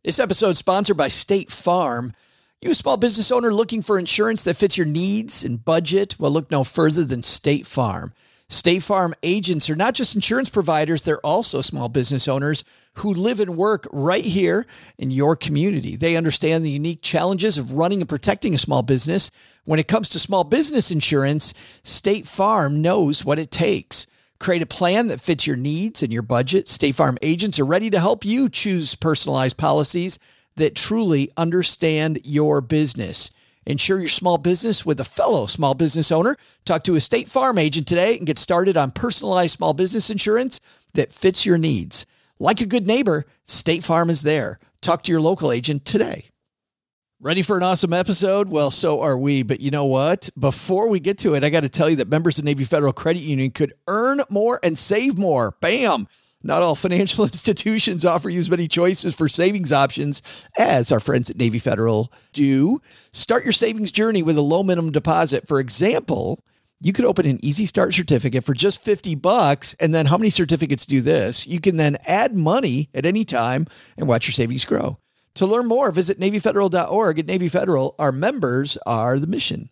This episode is sponsored by State Farm. You a small business owner looking for insurance that fits your needs and budget? Well, look no further than State Farm. State Farm agents are not just insurance providers, they're also small business owners who live and work right here in your community. They understand the unique challenges of running and protecting a small business. When it comes to small business insurance, State Farm knows what it takes. Create a plan that fits your needs and your budget. State Farm agents are ready to help you choose personalized policies that truly understand your business. Insure your small business with a fellow small business owner. Talk to a State Farm agent today and get started on personalized small business insurance that fits your needs. Like a good neighbor, State Farm is there. Talk to your local agent today. Ready for an awesome episode? Well, so are we. But you know what? Before we get to it, I got to tell you that members of Navy Federal Credit Union could earn more and save more. Bam! Not all financial institutions offer you as many choices for savings options as our friends at Navy Federal do. Start your savings journey with a low minimum deposit. For example, you could open an Easy Start certificate for just $50. And then how many certificates do this? You can then add money at any time and watch your savings grow. To learn more, visit NavyFederal.org. At Navy Federal, our members are the mission.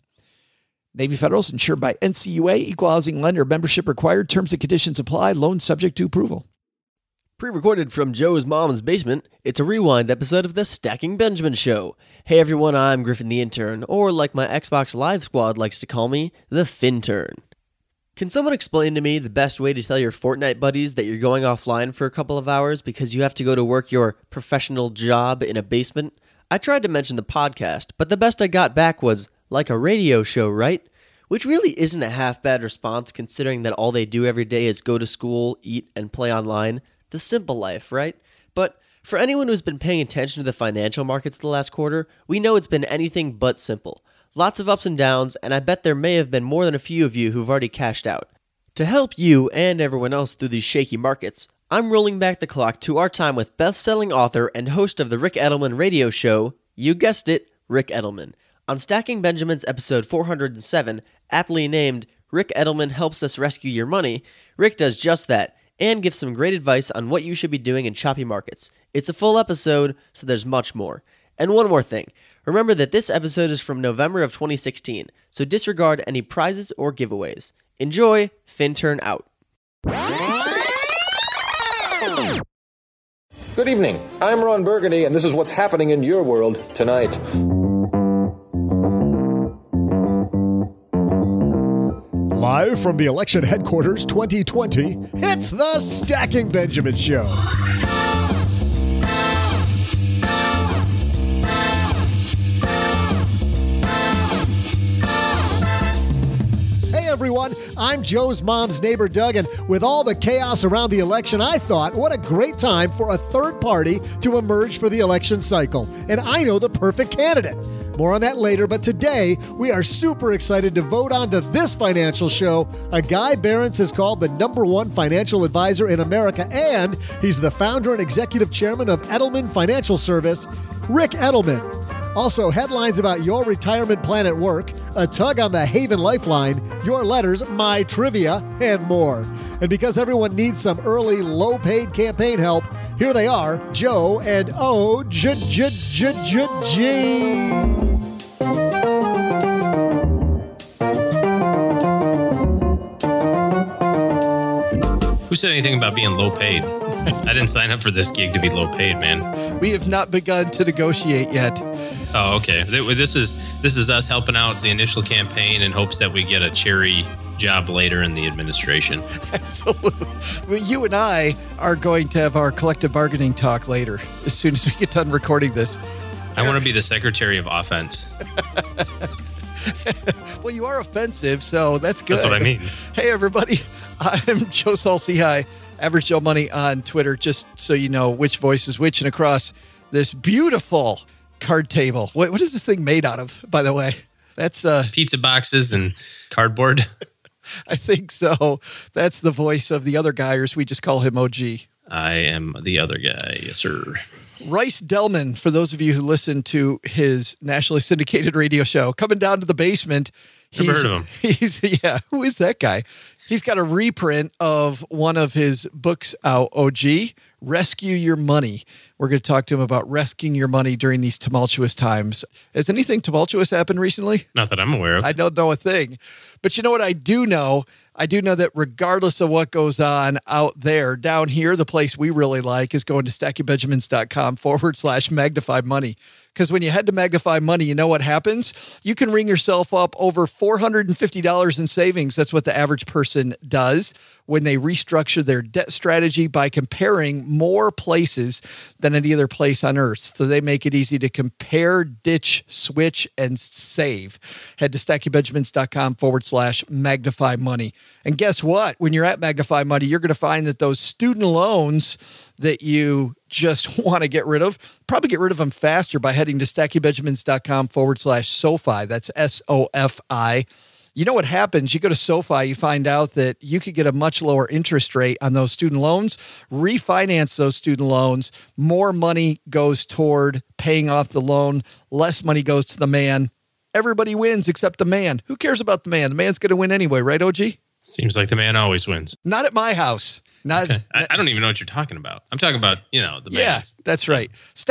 Navy Federal is insured by NCUA, Equal Housing Lender. Membership required. Terms and conditions apply. Loan subject to approval. Pre-recorded from Joe's mom's basement, it's a rewind episode of the Stacking Benjamin Show. Hey everyone, I'm Griffin the Intern, or like my Xbox Live squad likes to call me, the Fintern. Can someone explain to me the best way to tell your Fortnite buddies that you're going offline for a couple of hours because you have to go to work your professional job in a basement? I tried to mention the podcast, but the best I got back was, like a radio show, right? Which really isn't a half-bad response considering that all they do every day is go to school, eat, and play online. The simple life, right? But for anyone who's been paying attention to the financial markets the last quarter, we know it's been anything but simple. Lots of ups and downs, and I bet there may have been more than a few of you who've already cashed out. To help you and everyone else through these shaky markets, I'm rolling back the clock to our time with best-selling author and host of the Ric Edelman radio show, you guessed it, Ric Edelman. On Stacking Benjamin's episode 407, aptly named Ric Edelman Helps Us Rescue Your Money, Rick does just that, and gives some great advice on what you should be doing in choppy markets. It's a full episode, so there's much more. And one more thing. Remember that this episode is from November of 2016, so disregard any prizes or giveaways. Enjoy, Fintern out. Good evening. I'm Ron Burgundy, and this is what's happening in your world tonight. Live from the election headquarters 2020, it's the Stacking Benjamin Show. Hey everyone, I'm Joe's mom's neighbor Doug, and with all the chaos around the election, I thought, what a great time for a third party to emerge for the election cycle. And I know the perfect candidate. More on that later, but today we are super excited to vote on to this financial show a guy Barron's has called the #1 financial advisor in America, and he's the founder and executive chairman of Edelman Financial Service, Ric Edelman. Also, headlines about your retirement plan at work, a tug on the Haven Lifeline, your letters, my trivia, and more. And because everyone needs some early, low-paid campaign help, here they are, Joe and O.J. Who said anything about being low paid? I didn't sign up for this gig to be low paid, man. We have not begun to negotiate yet. Oh, okay. This is us helping out the initial campaign in hopes that we get a cherry job later in the administration. Absolutely. Well, you and I are going to have our collective bargaining talk later, as soon as we get done recording this. I want to be the secretary of offense. Well, you are offensive, so that's good. That's what I mean. Hey, everybody. I'm Joe Saul-Sehy, Average Joe Money on Twitter, just so you know which voice is which, and across this beautiful card table. What is this thing made out of, by the way? That's pizza boxes and cardboard. I think so. That's the voice of the other guy, or as we just call him, OG. I am the other guy, yes, sir. Rice Delman, for those of you who listen to his nationally syndicated radio show, coming down to the basement. Never heard of him. Yeah, who is that guy? He's got a reprint of one of his books out, OG, Rescue Your Money. We're going to talk to him about rescuing your money during these tumultuous times. Has anything tumultuous happened recently? Not that I'm aware of. I don't know a thing. But you know what I do know? I do know that regardless of what goes on out there, down here, the place we really like is going to stackingbenjamins.com/magnify money. Because when you head to Magnify Money, you know what happens? You can ring yourself up over $450 in savings. That's what the average person does when they restructure their debt strategy by comparing more places than any other place on earth. So they make it easy to compare, ditch, switch, and save. Head to stackingbenjamins.com/magnify money. And guess what? When you're at Magnify Money, you're going to find that those student loans that you just want to get rid of, probably get rid of them faster by heading to stackingbenjamins.com/SoFi. That's SOFI. You know what happens? You go to SoFi, you find out that you could get a much lower interest rate on those student loans, refinance those student loans. More money goes toward paying off the loan. Less money goes to the man. Everybody wins except the man. Who cares about the man? The man's going to win anyway, right, OG? Seems like the man always wins. Not at my house. Not. I don't even know what you're talking about. I'm talking about, the man. Yeah, that's right.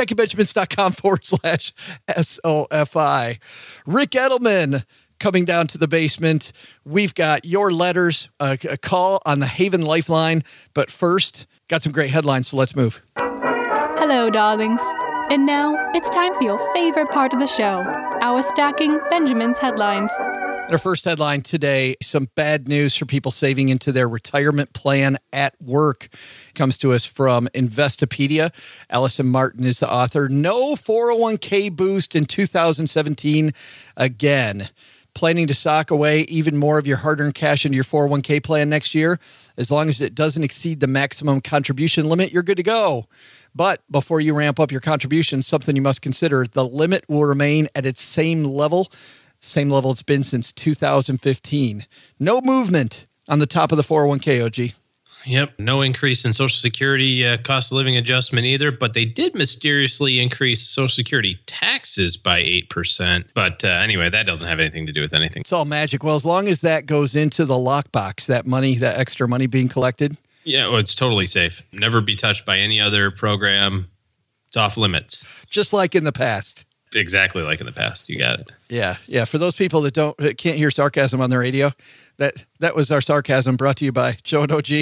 stackingbenjamins.com/SOFI. Rick Edelman coming down to the basement. We've got your letters, a call on the Haven Lifeline. But first, got some great headlines, so let's move. Hello, darlings. And now it's time for your favorite part of the show, our Stacking Benjamins headlines. Our first headline today, some bad news for people saving into their retirement plan at work. Comes to us from Investopedia. Allison Martin is the author. No 401k boost in 2017 again. Planning to sock away even more of your hard-earned cash into your 401k plan next year? As long as it doesn't exceed the maximum contribution limit, you're good to go. But before you ramp up your contributions, something you must consider, the limit will remain at its same level it's been since 2015. No movement on the top of the 401k, OG. Yep. No increase in Social Security cost of living adjustment either, but they did mysteriously increase Social Security taxes by 8%. But anyway, that doesn't have anything to do with anything. It's all magic. Well, as long as that goes into the lockbox, that money, that extra money being collected. Yeah, well, it's totally safe. Never be touched by any other program. It's off limits. Just like in the past. Exactly like in the past. You got it. Yeah. For those people that can't hear sarcasm on the radio, that was our sarcasm brought to you by Joe and OG.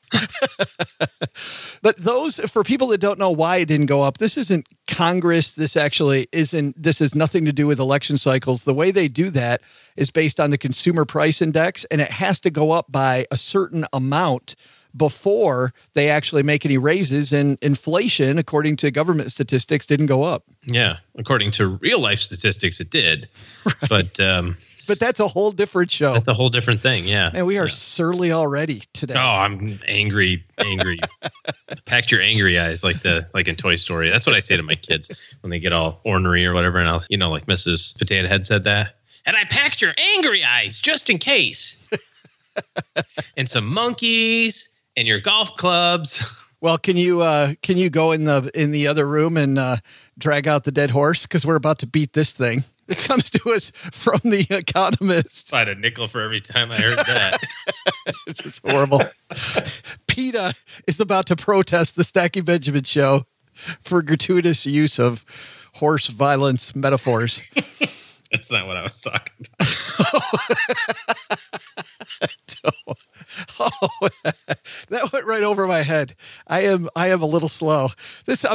But for people that don't know why it didn't go up, this isn't Congress. This has nothing to do with election cycles. The way they do that is based on the Consumer Price Index, and it has to go up by a certain amount before they actually make any raises, and inflation, according to government statistics, didn't go up. Yeah. According to real life statistics, it did. Right. But that's a whole different show. That's a whole different thing. Yeah. And we are surly already today. Oh, I'm angry. Packed your angry eyes like in Toy Story. That's what I say to my kids when they get all ornery or whatever. And I'll, like Mrs. Potato Head said that. And I packed your angry eyes just in case. And some monkeys. And your golf clubs. Well, can you go in the other room and drag out the dead horse? Because we're about to beat this thing. This comes to us from The Economist. I had a nickel for every time I heard that. It's just horrible. PETA is about to protest the Stacking Benjamin show for gratuitous use of horse violence metaphors. That's not what I was talking about. That went right over my head. I am a little slow. I'm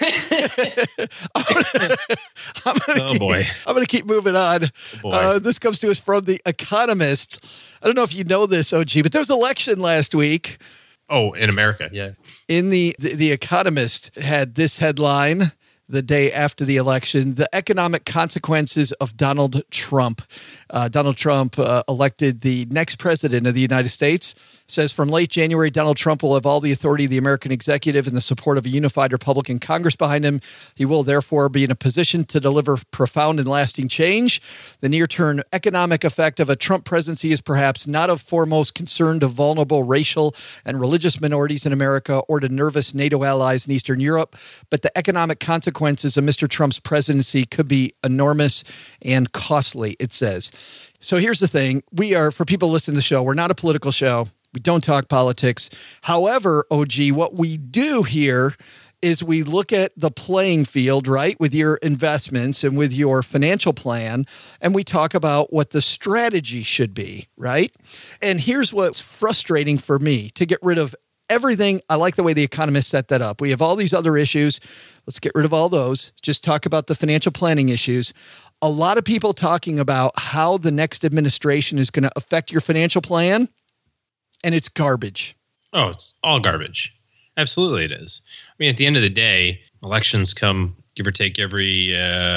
gonna keep moving on. This comes to us from The Economist. I don't know if you know this, OG, but there was an election last week. Oh, in America, yeah. In the Economist had this headline the day after the election: the economic consequences of Donald Trump. Donald Trump elected the next president of the United States. Says from late January, Donald Trump will have all the authority of the American executive and the support of a unified Republican Congress behind him. He will therefore be in a position to deliver profound and lasting change. The near-term economic effect of a Trump presidency is perhaps not of foremost concern to vulnerable racial and religious minorities in America or to nervous NATO allies in Eastern Europe, but the economic consequences of Mr. Trump's presidency could be enormous and costly, it says. So here's the thing. We are, for people listening to the show, we're not a political show. We don't talk politics. However, OG, what we do here is we look at the playing field, right, with your investments and with your financial plan, and we talk about what the strategy should be, right? And here's what's frustrating for me, to get rid of everything. I like the way The Economist set that up. We have all these other issues. Let's get rid of all those. Just talk about the financial planning issues. A lot of people talking about how the next administration is going to affect your financial plan, and it's garbage. Oh, it's all garbage. Absolutely it is. I mean, at the end of the day, elections come, give or take, every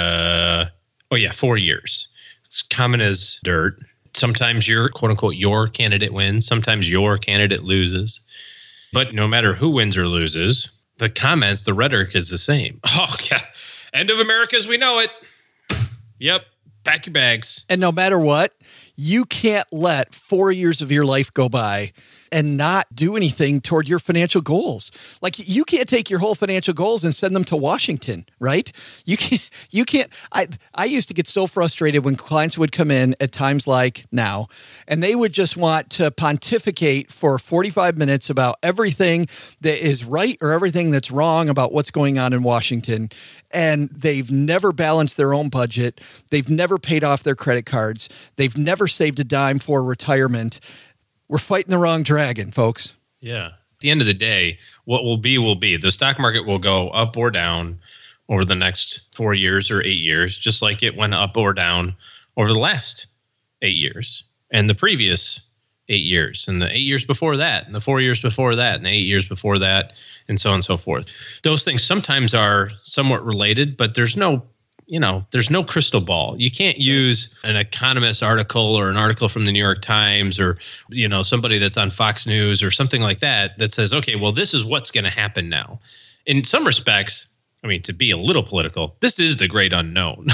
4 years. It's common as dirt. Sometimes your, quote unquote, your candidate wins. Sometimes your candidate loses. But no matter who wins or loses, the comments, the rhetoric is the same. Oh, yeah. End of America as we know it. Yep. Pack your bags. And no matter what, you can't let 4 years of your life go by and not do anything toward your financial goals. Like, you can't take your whole financial goals and send them to Washington, right? You can't. I used to get so frustrated when clients would come in at times like now, and they would just want to pontificate for 45 minutes about everything that is right or everything that's wrong about what's going on in Washington. And they've never balanced their own budget. They've never paid off their credit cards. They've never saved a dime for retirement. We're fighting the wrong dragon, folks. Yeah. At the end of the day, what will be will be. The stock market will go up or down over the next 4 years or 8 years, just like it went up or down over the last 8 years and the previous 8 years and the 8 years before that and the 4 years before that and the 8 years before that and so on and so forth. Those things sometimes are somewhat related, but there's no crystal ball. You can't use an Economist article or an article from the New York Times or, somebody that's on Fox News or something like that says, okay, well, this is what's going to happen now. In some respects, I mean, to be a little political, this is the great unknown.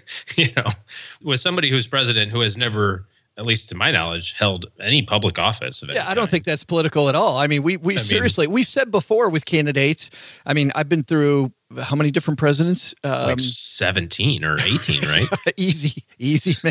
With somebody who's president who has never, at least to my knowledge, held any public office. I don't think that's political at all. I mean, we've said before with candidates, I mean, I've been through how many different presidents? Like 17 or 18, right? Easy, man.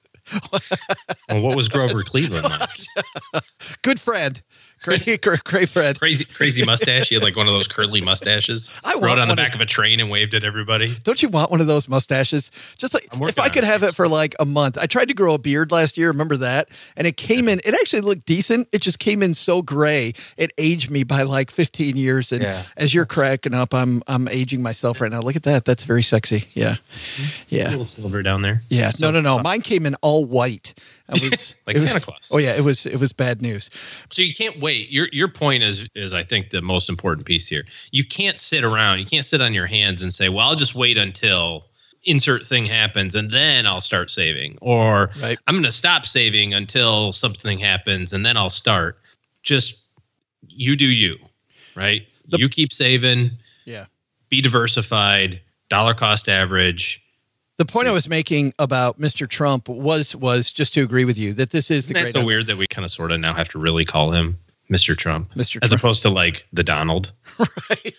Well, what was Grover Cleveland like? Good friend. Great friend. Crazy mustache. He had like one of those curly mustaches. Rode on the back of a train and waved at everybody. Don't you want one of those mustaches? Just like if I could have it for like a month. I tried to grow a beard last year. Remember that? And it came in. It actually looked decent. It just came in so gray. It aged me by like 15 years. And as you're cracking up, I'm aging myself right now. Look at that. That's very sexy. Yeah. A little silver down there. Yeah. No. Mine came in all white. Santa Claus. Oh yeah, it was bad news. So you can't wait. Your point is I think the most important piece here. You can't sit around. You can't sit on your hands and say, well, I'll just wait until insert thing happens and then I'll start saving, or I'm going to stop saving until something happens and then I'll start. Just you do you, right? You keep saving. Yeah. Be diversified. Dollar cost average. The point I was making about Mr. Trump was just to agree with you that this is the great. It's so weird that we kind of sort of now have to really call him Mr. Trump. Mr. As Trump. opposed to like the Donald. Right.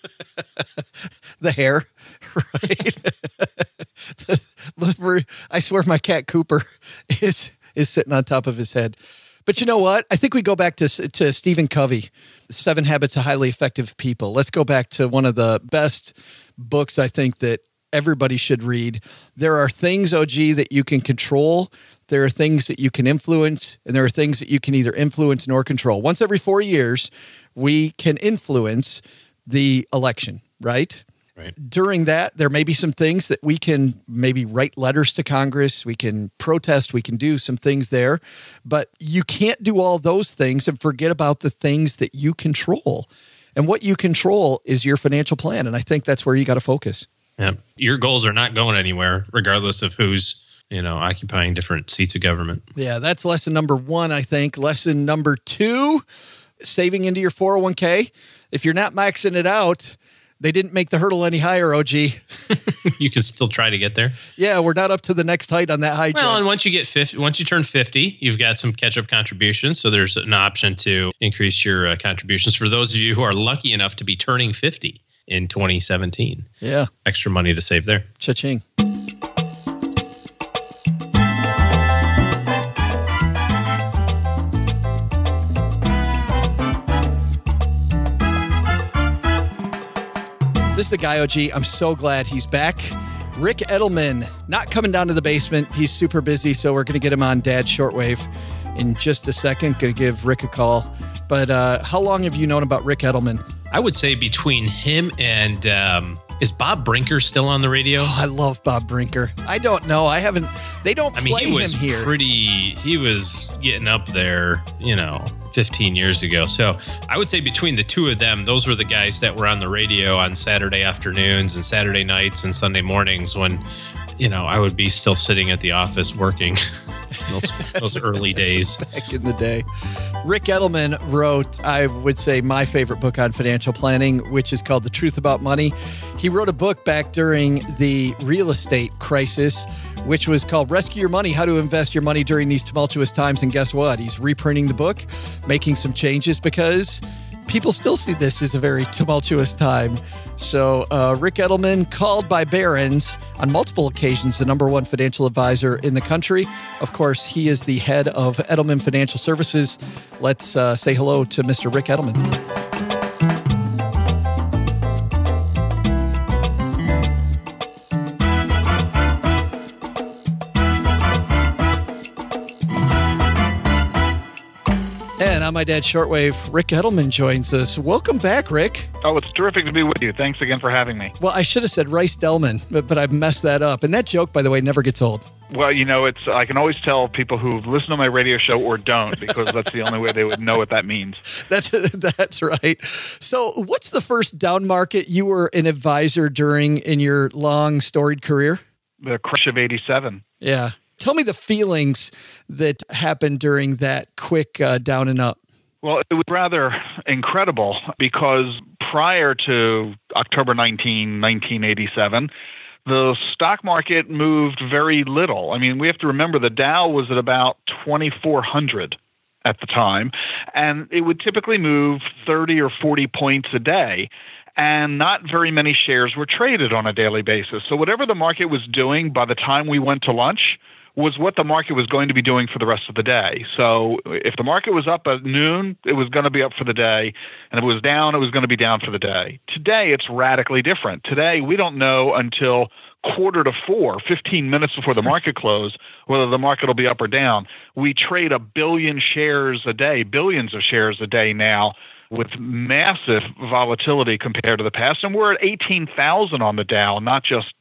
The hair. Right. I swear my cat Cooper is sitting on top of his head. But you know what? I think we go back to Stephen Covey, 7 Habits of Highly Effective People. Let's go back to one of the best books I think that everybody should read. There are things, OG, that you can control. There are things that you can influence, and there are things that you can either influence nor control. Once every 4 years, we can influence the election, right? Right. During that, there may be some things that we can maybe write letters to Congress. We can protest. We can do some things there. But you can't do all those things and forget about the things that you control. And what you control is your financial plan. And I think that's where you got to focus. Yeah. Your goals are not going anywhere, regardless of who's, occupying different seats of government. Yeah, that's lesson number 1, I think. Lesson number 2, saving into your 401k. If you're not maxing it out, they didn't make the hurdle any higher, OG. You can still try to get there. Yeah, we're not up to the next height on that high jump. Well, and once you turn 50, you've got some catch-up contributions. So there's an option to increase your contributions for those of you who are lucky enough to be turning 50. In 2017. Yeah. Extra money to save there. Cha-ching. the guy, OG. I'm so glad he's back. Rick Edelman, not coming down to the basement. He's super busy, so we're going to get him on Dad's Shortwave in just a second. Going to give Rick a call. But how long have you known about Rick Edelman? I would say between him and is Bob Brinker still on the radio? Oh, I love Bob Brinker. I don't know. I haven't. They don't play he was him here. He was getting up there, 15 years ago. So I would say between the two of them, those were the guys that were on the radio on Saturday afternoons and Saturday nights and Sunday mornings when, I would be still sitting at the office working those early days. Back in the day. Rick Edelman wrote, I would say, my favorite book on financial planning, which is called The Truth About Money. He wrote a book back during the real estate crisis, which was called Rescue Your Money, How to Invest Your Money During These Tumultuous Times. And guess what? He's reprinting the book, making some changes because people still see this as a very tumultuous time. So Rick Edelman, called by Barron's on multiple occasions the number one financial advisor in the country. Of course, he is the head of Edelman Financial Services. Let's say hello to Mr. Rick Edelman. And on my dad's shortwave, Rick Edelman joins us. Welcome back, Rick. Oh, it's terrific to be with you. Thanks again for having me. Well, I should have said Rice Delman, but I've messed that up. And that joke, by the way, never gets old. Well, I can always tell people who listen to my radio show or don't, because that's the only way they would know what that means. That's right. So what's the first down market you were an advisor during in your long, storied career? The crash of 87. Yeah. Tell me the feelings that happened during that quick down and up. Well, it was rather incredible because prior to October 1987, the stock market moved very little. I mean, we have to remember the Dow was at about 2,400 at the time, and it would typically move 30 or 40 points a day. And not very many shares were traded on a daily basis. So whatever the market was doing by the time we went to lunch was what the market was going to be doing for the rest of the day. So if the market was up at noon, it was going to be up for the day. And if it was down, it was going to be down for the day. Today, it's radically different. Today, we don't know until 3:45, 15 minutes before the market close, whether the market will be up or down. We trade 1 billion shares a day, billions of shares a day now, with massive volatility compared to the past. And we're at 18,000 on the Dow, not just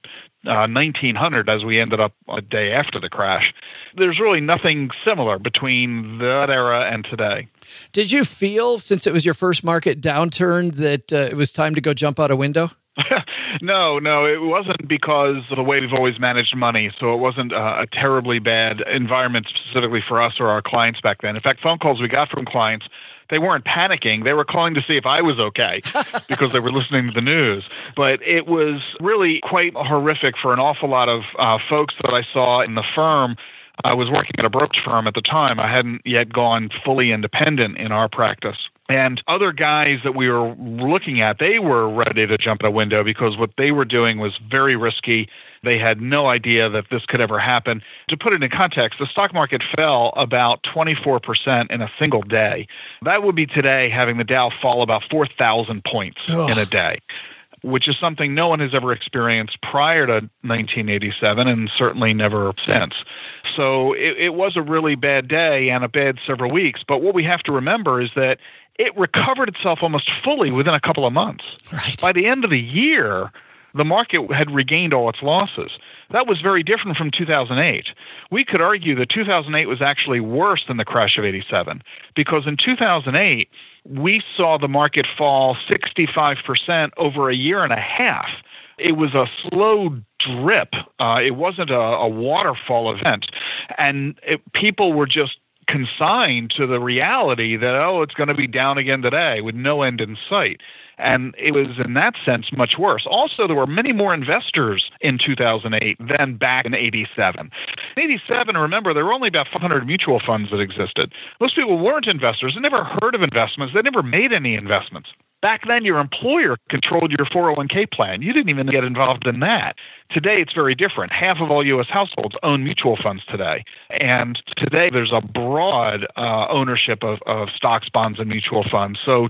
1,900 as we ended up a day after the crash. There's really nothing similar between that era and today. Did you feel, since it was your first market downturn, that it was time to go jump out a window? No, it wasn't, because of the way we've always managed money. So it wasn't a terribly bad environment specifically for us or our clients back then. In fact, phone calls we got from clients, they weren't panicking. They were calling to see if I was okay because they were listening to the news. But it was really quite horrific for an awful lot of folks that I saw in the firm. I was working at a brokerage firm at the time. I hadn't yet gone fully independent in our practice. And other guys that we were looking at, they were ready to jump out a window because what they were doing was very risky. They had no idea that this could ever happen. To put it in context, the stock market fell about 24% in a single day. That would be today having the Dow fall about 4,000 points in a day, which is something no one has ever experienced prior to 1987 and certainly never since. So it was a really bad day and a bad several weeks. But what we have to remember is that it recovered itself almost fully within a couple of months. Right. By the end of the year, the market had regained all its losses. That was very different from 2008. We could argue that 2008 was actually worse than the crash of 87, because in 2008, we saw the market fall 65% over a year and a half. It was a slow drip. It wasn't a waterfall event. And people were just consigned to the reality that, it's going to be down again today with no end in sight. And it was, in that sense, much worse. Also, there were many more investors in 2008 than back in 87. In 87, remember, there were only about 500 mutual funds that existed. Most people weren't investors. They never heard of investments. They never made any investments. Back then, your employer controlled your 401k plan. You didn't even get involved in that. Today, it's very different. Half of all U.S. households own mutual funds today. And today, there's a broad ownership of stocks, bonds, and mutual funds. So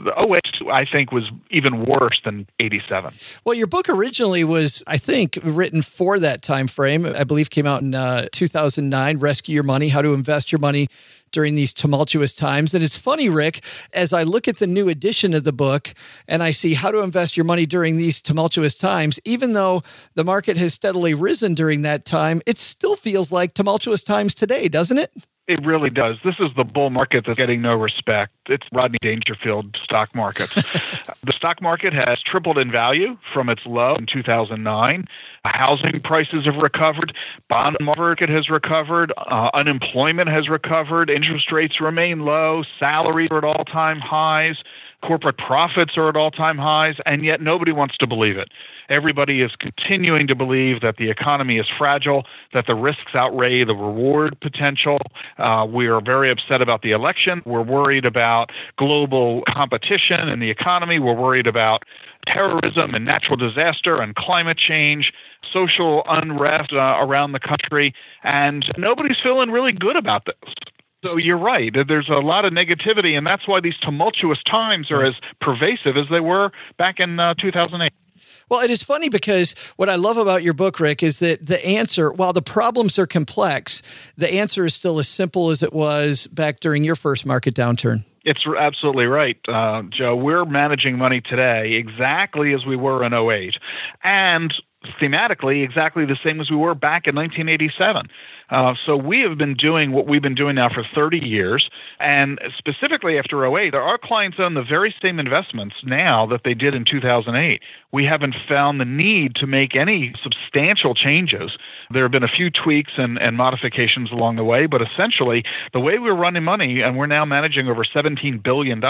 08, I think, was even worse than 87. Well, your book originally was, I think, written for that time frame. I believe came out in 2009, Rescue Your Money, How to Invest Your Money during these tumultuous times. And it's funny, Rick, as I look at the new edition of the book and I see how to invest your money during these tumultuous times, even though the market has steadily risen during that time, it still feels like tumultuous times today, doesn't it? It really does. This is the bull market that's getting no respect. It's Rodney Dangerfield stock markets. The stock market has tripled in value from its low in 2009. Housing prices have recovered. Bond market has recovered. Unemployment has recovered. Interest rates remain low. Salaries are at all-time highs. Corporate profits are at all-time highs, and yet nobody wants to believe it. Everybody is continuing to believe that the economy is fragile, that the risks outweigh the reward potential. We are very upset about the election. We're worried about global competition in the economy. We're worried about terrorism and natural disaster and climate change, social unrest around the country, and nobody's feeling really good about this. So you're right. There's a lot of negativity, and that's why these tumultuous times are as pervasive as they were back in 2008. Well, it is funny because what I love about your book, Rick, is that the answer, while the problems are complex, the answer is still as simple as it was back during your first market downturn. It's absolutely right, Joe. We're managing money today exactly as we were in 08, and thematically exactly the same as we were back in 1987. So we have been doing what we've been doing now for 30 years, and specifically after 08, our clients own the very same investments now that they did in 2008. We haven't found the need to make any substantial changes. There have been a few tweaks and modifications along the way, but essentially the way we're running money, and we're now managing over $17 billion,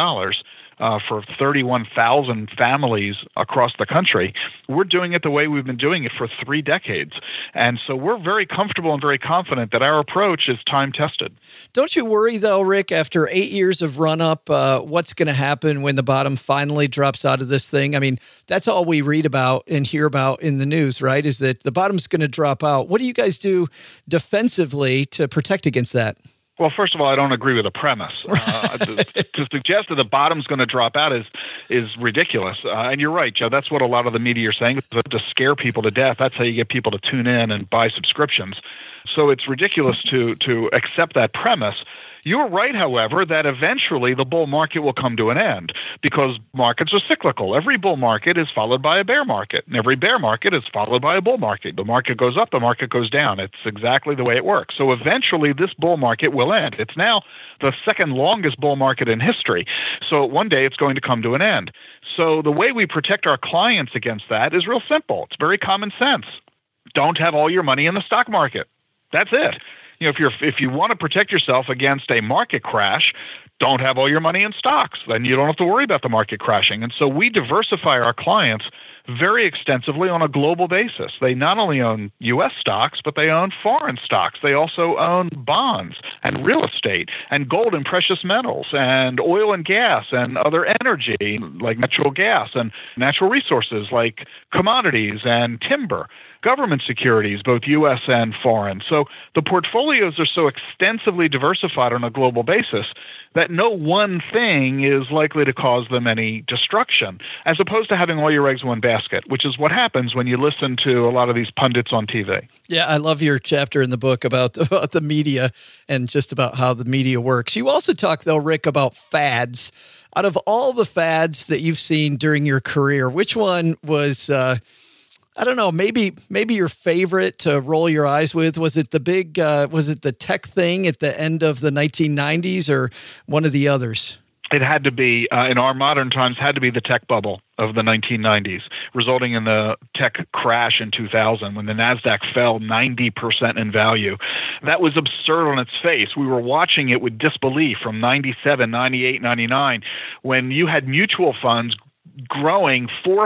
for 31,000 families across the country, we're doing it the way we've been doing it for 3 decades. And so we're very comfortable and very confident that our approach is time-tested. Don't you worry, though, Rick, after 8 years of run-up, what's going to happen when the bottom finally drops out of this thing? I mean, that's all we read about and hear about in the news, right, is that the bottom's going to drop out. What do you guys do defensively to protect against that? Well, first of all, I don't agree with the premise. To suggest that the bottom's going to drop out is ridiculous. And you're right, Joe. That's what a lot of the media are saying, to scare people to death. That's how you get people to tune in and buy subscriptions. So it's ridiculous to accept that premise. You're right, however, that eventually the bull market will come to an end because markets are cyclical. Every bull market is followed by a bear market, and every bear market is followed by a bull market. The market goes up, the market goes down. It's exactly the way it works. So eventually this bull market will end. It's now the second longest bull market in history. So one day it's going to come to an end. So the way we protect our clients against that is real simple. It's very common sense. Don't have all your money in the stock market. That's it. You know, if you want to protect yourself against a market crash, don't have all your money in stocks. Then you don't have to worry about the market crashing. And so we diversify our clients very extensively on a global basis. They not only own U.S. stocks, but they own foreign stocks. They also own bonds and real estate and gold and precious metals and oil and gas and other energy like natural gas and natural resources like commodities and timber. Government securities, both U.S. and foreign. So the portfolios are so extensively diversified on a global basis that no one thing is likely to cause them any destruction, as opposed to having all your eggs in one basket, which is what happens when you listen to a lot of these pundits on TV. Yeah, I love your chapter in the book about the media and just about how the media works. You also talk, though, Rick, about fads. Out of all the fads that you've seen during your career, which one was I don't know, maybe your favorite to roll your eyes with? Was it the big, was it the tech thing at the end of the 1990s or one of the others? It had to be, in our modern times, had to be the tech bubble of the 1990s, resulting in the tech crash in 2000 when the NASDAQ fell 90% in value. That was absurd on its face. We were watching it with disbelief from 97, 98, 99, when you had mutual funds growing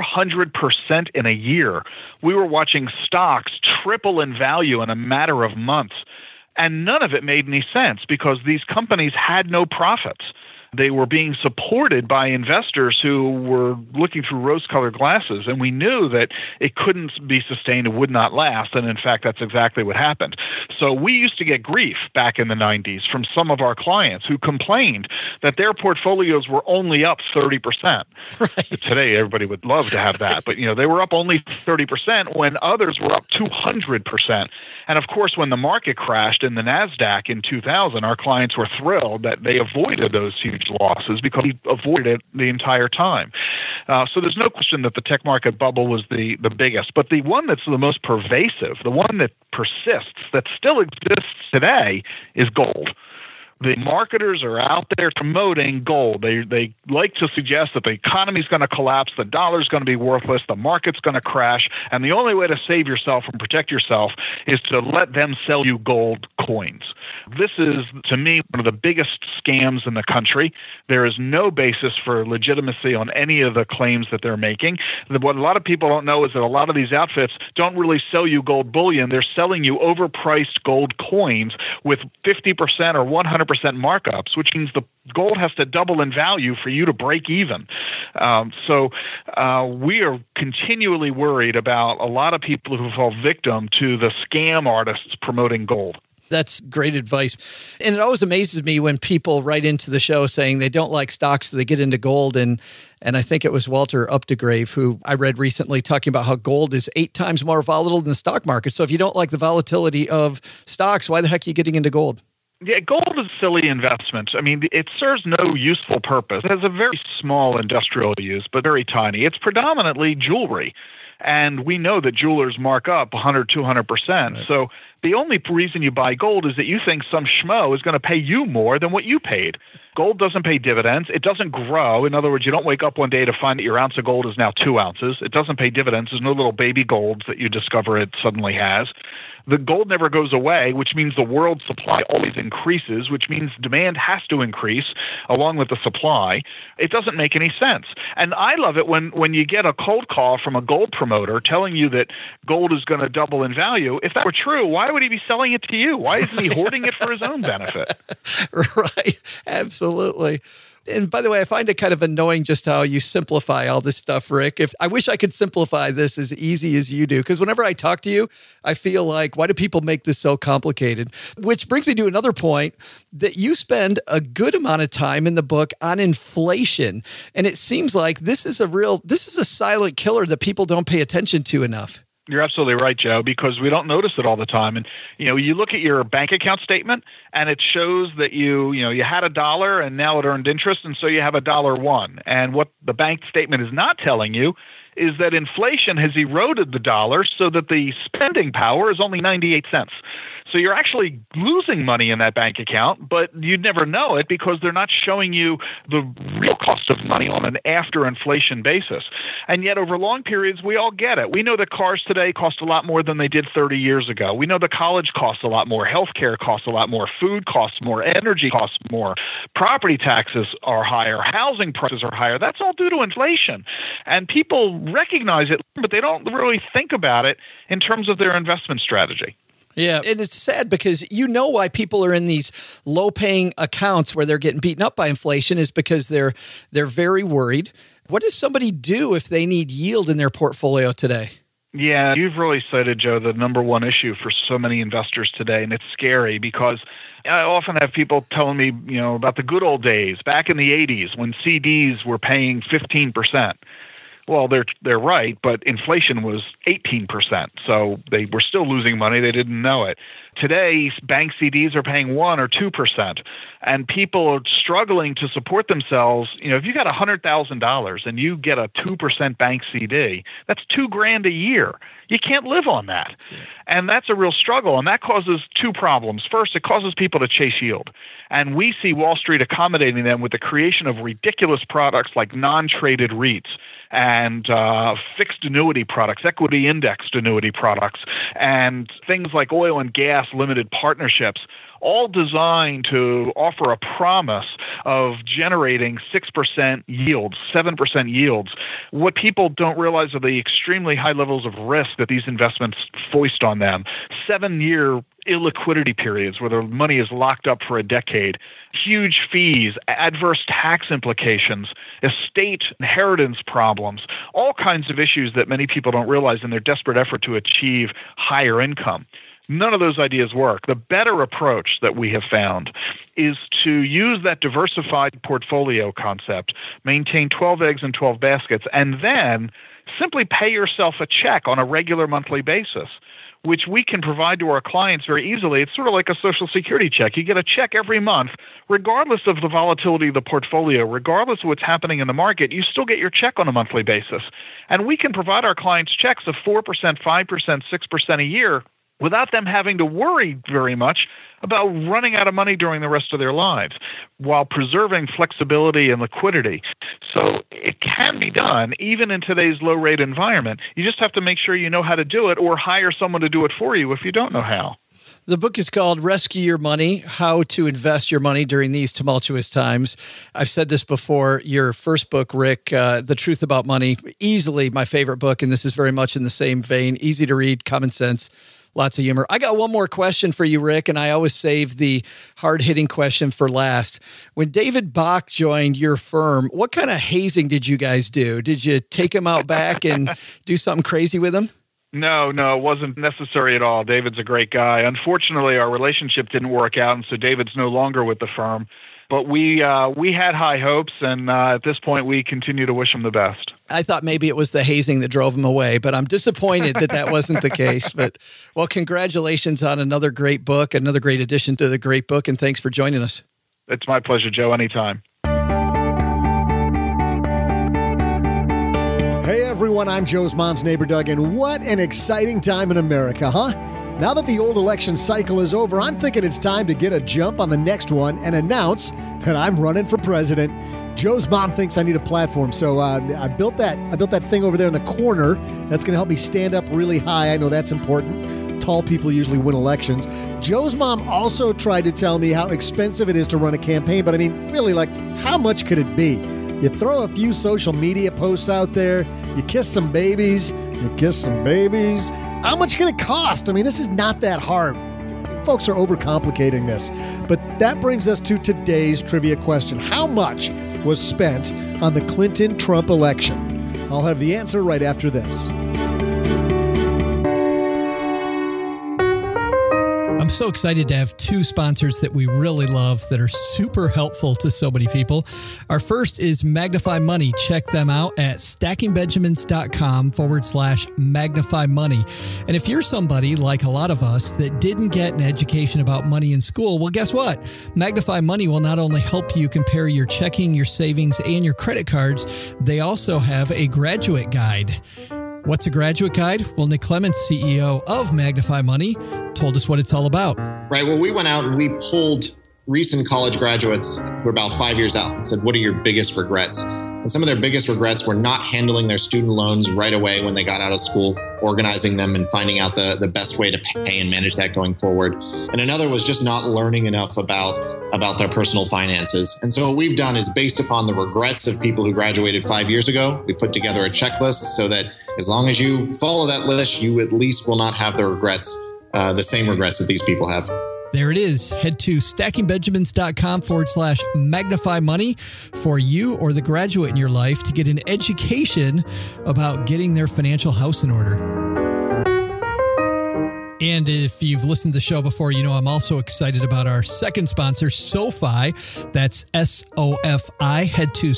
400% in a year. We were watching stocks triple in value in a matter of months. And none of it made any sense because these companies had no profits. They were being supported by investors who were looking through rose-colored glasses, and we knew that it couldn't be sustained, it would not last, and in fact, that's exactly what happened. So we used to get grief back in the 90s from some of our clients who complained that their portfolios were only up 30%. Right. Today, everybody would love to have that, but they were up only 30% when others were up 200%. And of course, when the market crashed in the NASDAQ in 2000, our clients were thrilled that they avoided those huge losses because we avoided it the entire time. So there's no question that the tech market bubble was the biggest. But the one that's the most pervasive, the one that persists, that still exists today, is gold. The marketers are out there promoting gold. They like to suggest that the economy is going to collapse, the dollar is going to be worthless, the market's going to crash, and the only way to save yourself and protect yourself is to let them sell you gold coins. This is, to me, one of the biggest scams in the country. There is no basis for legitimacy on any of the claims that they're making. What a lot of people don't know is that a lot of these outfits don't really sell you gold bullion. They're selling you overpriced gold coins with 50% or 100% markups, which means the gold has to double in value for you to break even. So we are continually worried about a lot of people who fall victim to the scam artists promoting gold. That's great advice. And it always amazes me when people write into the show saying they don't like stocks, so they get into gold. And I think it was Walter Updegrave, who I read recently, talking about how gold is 8 times more volatile than the stock market. So if you don't like the volatility of stocks, why the heck are you getting into gold? Yeah, gold is a silly investment. I mean, it serves no useful purpose. It has a very small industrial use, but very tiny. It's predominantly jewelry. And we know that jewelers mark up 100, 200%. Right. So the only reason you buy gold is that you think some schmo is going to pay you more than what you paid. Gold doesn't pay dividends. It doesn't grow. In other words, you don't wake up one day to find that your ounce of gold is now 2 ounces. It doesn't pay dividends. There's no little baby golds that you discover it suddenly has. The gold never goes away, which means the world supply always increases, which means demand has to increase along with the supply. It doesn't make any sense. And I love it when you get a cold call from a gold promoter telling you that gold is going to double in value. If that were true, why would he be selling it to you? Why isn't he hoarding it for his own benefit? Right. Absolutely. And by the way, I find it kind of annoying just how you simplify all this stuff, Rick. I wish I could simplify this as easy as you do, because whenever I talk to you, I feel like, why do people make this so complicated? Which brings me to another point, that you spend a good amount of time in the book on inflation. And it seems like this is a silent killer that people don't pay attention to enough. You're absolutely right, Joe, because we don't notice it all the time. And, you look at your bank account statement and it shows that you had $1 and now it earned interest. And so you have $1.01. And what the bank statement is not telling you is that inflation has eroded the dollar so that the spending power is only 98 cents. So you're actually losing money in that bank account, but you'd never know it because they're not showing you the real cost of money on an after-inflation basis. And yet over long periods, we all get it. We know that cars today cost a lot more than they did 30 years ago. We know that college costs a lot more, healthcare costs a lot more, food costs more, energy costs more, property taxes are higher, housing prices are higher. That's all due to inflation. And people recognize it, but they don't really think about it in terms of their investment strategy. Yeah, and it's sad because you know why people are in these low-paying accounts where they're getting beaten up by inflation is because they're very worried. What does somebody do if they need yield in their portfolio today? Yeah, you've really cited, Joe, the number one issue for so many investors today, and it's scary because I often have people telling me, about the good old days back in the 80s when CDs were paying 15%. Well, they're right, but inflation was 18%, so they were still losing money. They didn't know it. Today, bank CDs are paying 1 or 2%, and people are struggling to support themselves. If you got $100,000 and you get a 2% bank CD, that's $2,000 a year. You can't live on that. Yeah. And that's a real struggle, and that causes 2 problems. First, it causes people to chase yield. And we see Wall Street accommodating them with the creation of ridiculous products like non-traded REITs and fixed annuity products, equity indexed annuity products, and things like oil and gas limited partnerships, all designed to offer a promise of generating 6% yields, 7% yields. What people don't realize are the extremely high levels of risk that these investments foist on them. 7-year illiquidity periods where the money is locked up for a decade, huge fees, adverse tax implications, estate inheritance problems, all kinds of issues that many people don't realize in their desperate effort to achieve higher income. None of those ideas work. The better approach that we have found is to use that diversified portfolio concept, maintain 12 eggs in 12 baskets, and then simply pay yourself a check on a regular monthly basis, which we can provide to our clients very easily. It's sort of like a Social Security check. You get a check every month, regardless of the volatility of the portfolio, regardless of what's happening in the market, you still get your check on a monthly basis. And we can provide our clients checks of 4%, 5%, 6% a year without them having to worry very much about running out of money during the rest of their lives, while preserving flexibility and liquidity. So it can be done even in today's low-rate environment. You just have to make sure you know how to do it, or hire someone to do it for you if you don't know how. The book is called Rescue Your Money, How to Invest Your Money During These Tumultuous Times. I've said this before, your first book, Rick, The Truth About Money, easily my favorite book, and this is very much in the same vein, easy to read, common sense. Lots of humor. I got one more question for you, Rick, and I always save the hard-hitting question for last. When David Bach joined your firm, what kind of hazing did you guys do? Did you take him out back and do something crazy with him? No, it wasn't necessary at all. David's a great guy. Unfortunately, our relationship didn't work out, and so David's no longer with the firm. But we had high hopes, and at this point, we continue to wish him the best. I thought maybe it was the hazing that drove him away, but I'm disappointed that wasn't the case. But, well, congratulations on another great book, another great addition to the great book, and thanks for joining us. It's my pleasure, Joe, anytime. Hey, everyone, I'm Joe's mom's neighbor, Doug, and what an exciting time in America, huh? Now that the old election cycle is over, I'm thinking it's time to get a jump on the next one and announce that I'm running for president. Joe's mom thinks I need a platform, so I built that thing over there in the corner that's going to help me stand up really high. I know that's important. Tall people usually win elections. Joe's mom also tried to tell me how expensive it is to run a campaign, but I mean, really, like, how much could it be? You throw a few social media posts out there, you kiss some babies. How much can it cost? I mean, this is not that hard. Folks are overcomplicating this. But that brings us to today's trivia question. How much was spent on the Clinton-Trump election? I'll have the answer right after this. I'm so excited to have two sponsors that we really love that are super helpful to so many people. Our first is Magnify Money. Check them out at stackingbenjamins.com/Magnify Money. And if you're somebody like a lot of us that didn't get an education about money in school, well, guess what? Magnify Money will not only help you compare your checking, your savings, and your credit cards, they also have a graduate guide. What's a graduate guide? Well, Nick Clements, CEO of Magnify Money, told us what it's all about. Right. Well, we went out and we polled recent college graduates who are about 5 years out and said, what are your biggest regrets? And some of their biggest regrets were not handling their student loans right away when they got out of school, organizing them and finding out the best way to pay and manage that going forward. And another was just not learning enough about their personal finances. And so what we've done is, based upon the regrets of people who graduated 5 years ago, we put together a checklist so that as long as you follow that list, you at least will not have the same regrets that these people have. There it is. Head to stackingbenjamins.com/Magnify Money for you or the graduate in your life to get an education about getting their financial house in order. And if you've listened to the show before, you know I'm also excited about our second sponsor, SoFi. That's SOFI. Head to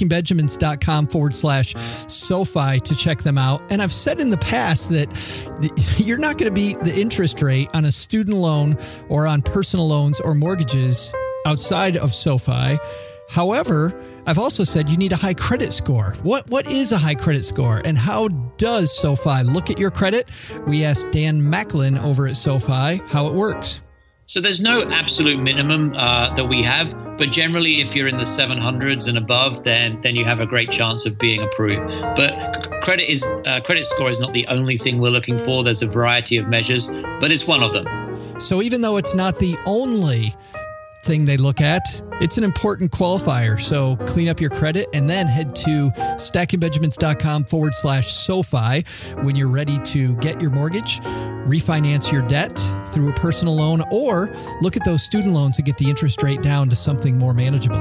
stackingbenjamins.com/SoFi to check them out. And I've said in the past that you're not going to beat the interest rate on a student loan or on personal loans or mortgages outside of SoFi. However, I've also said you need a high credit score. What is a high credit score, and how does SoFi look at your credit? We asked Dan Macklin over at SoFi how it works. So there's no absolute minimum that we have, but generally if you're in the 700s and above, then you have a great chance of being approved. But credit score is not the only thing we're looking for. There's a variety of measures, but it's one of them. So even though it's not the only thing they look at, it's an important qualifier. So clean up your credit and then head to stackingbenjamins.com/SoFi when you're ready to get your mortgage. refinance your debt through a personal loan, or look at those student loans and get the interest rate down to something more manageable.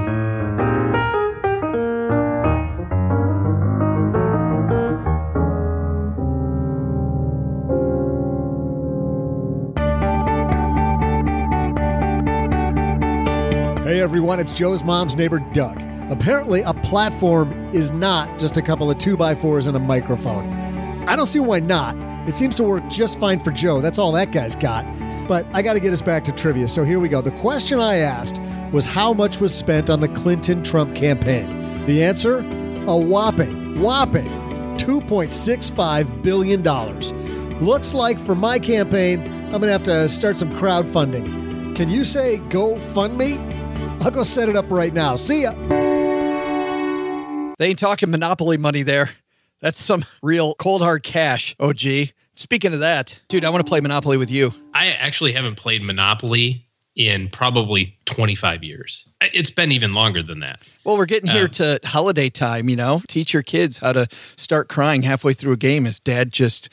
Hey everyone, it's Joe's mom's neighbor, Doug. Apparently, a platform is not just a couple of 2x4s and a microphone. I don't see why not. It seems to work just fine for Joe. That's all that guy's got. But I got to get us back to trivia, so here we go. The question I asked was how much was spent on the Clinton-Trump campaign? The answer? A whopping $2.65 billion. Looks like for my campaign, I'm going to have to start some crowdfunding. Can you say go fund me? I'll go set it up right now. See ya. They ain't talking Monopoly money there. That's some real cold hard cash, OG. Speaking of that, dude, I want to play Monopoly with you. I actually haven't played Monopoly in probably 25 years. It's been even longer than that. Well, we're getting here to holiday time, you know. Teach your kids how to start crying halfway through a game as dad just...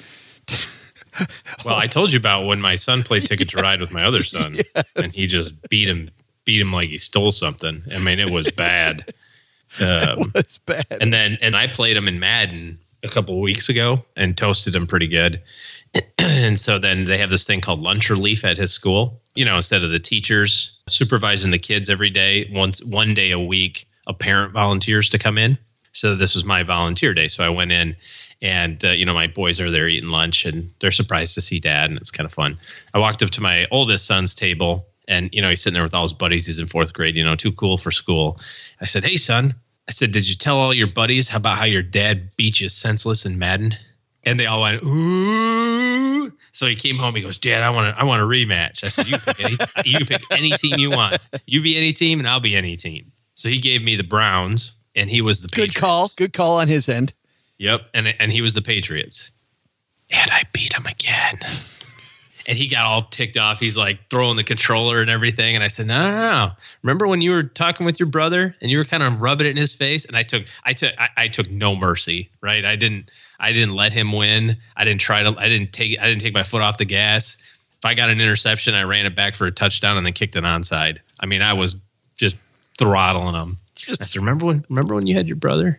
Well, I told you about when my son played Ticket to Ride with my other son, Yes. and he just beat him like he stole something. I mean, it was bad. It was bad. And I played him in Madden a couple of weeks ago and toasted him pretty good. And so then they have this thing called lunch relief at his school. You know, instead of the teachers supervising the kids every day, one day a week, a parent volunteers to come in. So this was my volunteer day. So I went in and, my boys are there eating lunch and they're surprised to see dad. And it's kind of fun. I walked up to my oldest son's table and, he's sitting there with all his buddies. He's in 4th grade, too cool for school. I said, "Hey, son," I said, "did you tell all your buddies about how your dad beat you senseless in Madden?" And they all went, "Ooh." So he came home. He goes, "Dad, I want a rematch." I said, you pick any team you want. You be any team and I'll be any team. So he gave me the Browns and he was the Patriots. Good call on his end. Yep. And he was the Patriots. And I beat him again. And he got all ticked off. He's like throwing the controller and everything. And I said, no. Remember when you were talking with your brother and you were kind of rubbing it in his face? And I took no mercy, right? I didn't let him win. I didn't take my foot off the gas. If I got an interception, I ran it back for a touchdown and then kicked an onside. I mean, I was just throttling him. I said, remember when you had your brother?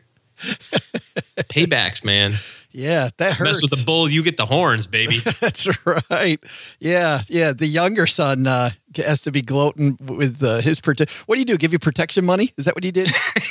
Paybacks, man. Yeah, that hurts. Mess with the bull, you get the horns, baby. That's right. Yeah. The younger son has to be gloating with his What do you do? Give you protection money? Is that what he did?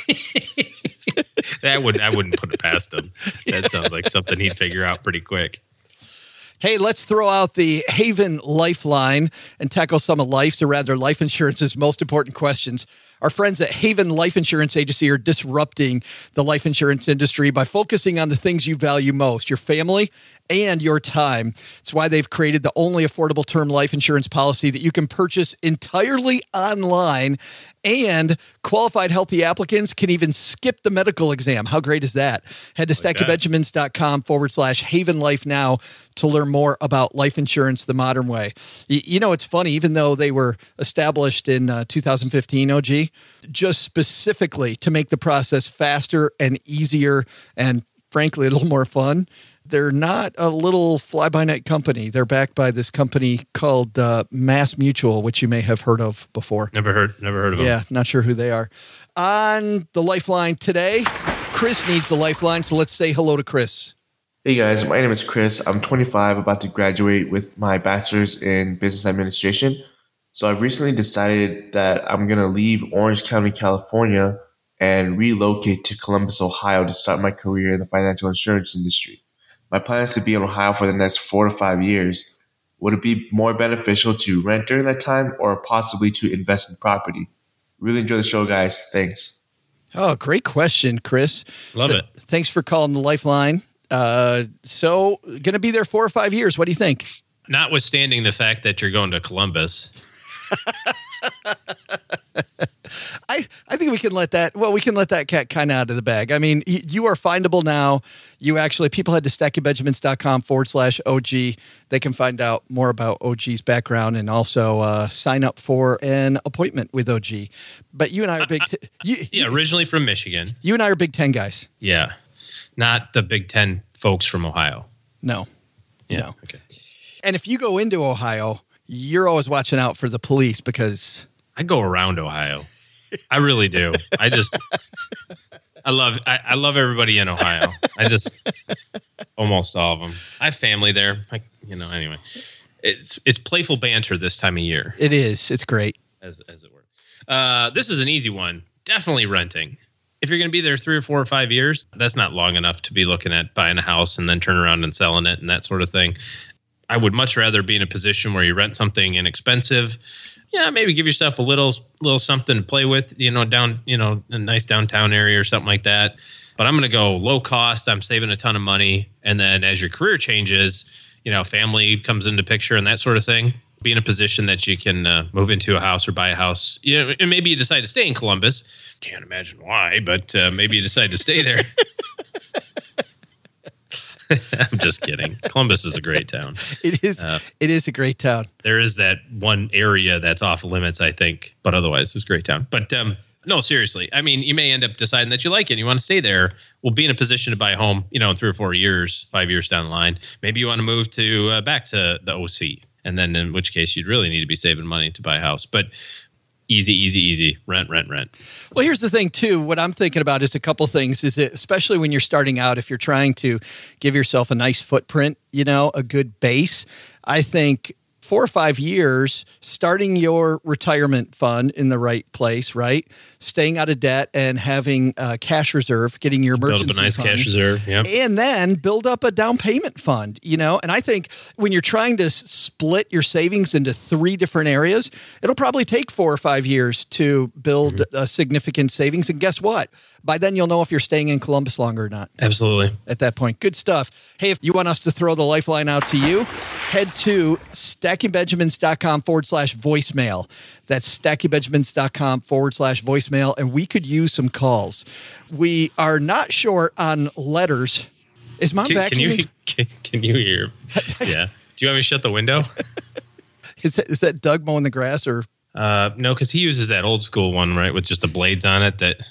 I wouldn't put it past him. That sounds like something he'd figure out pretty quick. Hey, let's throw out the Haven Lifeline and tackle some of life's, or rather life insurance's most important questions. Our friends at Haven Life Insurance Agency are disrupting the life insurance industry by focusing on the things you value most, your family and your time. It's why they've created the only affordable term life insurance policy that you can purchase entirely online, and qualified healthy applicants can even skip the medical exam. How great is that? Head to stackingbenjamins.com/Haven Life now to learn more about life insurance the modern way. It's funny, even though they were established in 2015, OG, just specifically to make the process faster and easier and frankly a little more fun. They're not a little fly-by-night company. They're backed by this company called Mass Mutual, which you may have heard of before. Never heard of them. Yeah, not sure who they are. On the Lifeline today, Chris needs the Lifeline, so let's say hello to Chris. Hey guys, my name is Chris. I'm 25, about to graduate with my bachelor's in business administration. So I've recently decided that I'm going to leave Orange County, California, and relocate to Columbus, Ohio to start my career in the financial insurance industry. My plan is to be in Ohio for the next 4 to 5 years. Would it be more beneficial to rent during that time or possibly to invest in property? Really enjoy the show, guys. Thanks. Oh, great question, Chris. Love it. Thanks for calling the Lifeline. So going to be there 4 or 5 years. What do you think? Notwithstanding the fact that you're going to Columbus. I think we can let that cat kind of out of the bag. I mean, you are findable now. People head to stackingbenjamins.com/OG. They can find out more about OG's background and also sign up for an appointment with OG. But you and I are originally from Michigan. You and I are Big Ten guys. Yeah. Not the Big Ten folks from Ohio. No. Yeah. No. Okay. And if you go into Ohio, you're always watching out for the police because I go around Ohio. I really do. I love everybody in Ohio. Almost all of them. I have family there. Anyway, it's playful banter this time of year. It is. It's great. As it were. This is an easy one. Definitely renting. If you're going to be there 3 or 4 or 5 years, that's not long enough to be looking at buying a house and then turn around and selling it and that sort of thing. I would much rather be in a position where you rent something inexpensive. Yeah, maybe give yourself a little something to play with, down, a nice downtown area or something like that. But I'm going to go low cost. I'm saving a ton of money. And then as your career changes, family comes into picture and that sort of thing. Be in a position that you can move into a house or buy a house. And maybe you decide to stay in Columbus. Can't imagine why, but maybe you decide to stay there. I'm just kidding. Columbus is a great town. It is. It is a great town. There is that one area that's off limits, I think, but otherwise it's a great town. But no, seriously. I mean, you may end up deciding that you like it and you want to stay there. We'll be in a position to buy a home, in 3 or 4 years, 5 years down the line. Maybe you want to move to back to the OC. And then in which case you'd really need to be saving money to buy a house. But easy. Rent. Well, here's the thing, too. What I'm thinking about is a couple things. Is it, especially when you're starting out, if you're trying to give yourself a nice footprint, a good base, I think 4 or 5 years, starting your retirement fund in the right place, right? Staying out of debt and having a cash reserve, getting your emergency build up a nice fund, cash reserve, yeah. And then build up a down payment fund, And I think when you're trying to split your savings into 3 different areas, it'll probably take 4 or 5 years to build a significant savings. And guess what? By then, you'll know if you're staying in Columbus longer or not. Absolutely. At that point. Good stuff. Hey, if you want us to throw the lifeline out to you, head to stackingbenjamins.com/voicemail. That's stackingbenjamins.com/voicemail. And we could use some calls. We are not short on letters. Is Mom vacuuming? Can you hear? Yeah. Do you want me to shut the window? Is that Doug mowing the grass or? No, because he uses that old school one, right, with just the blades on it that.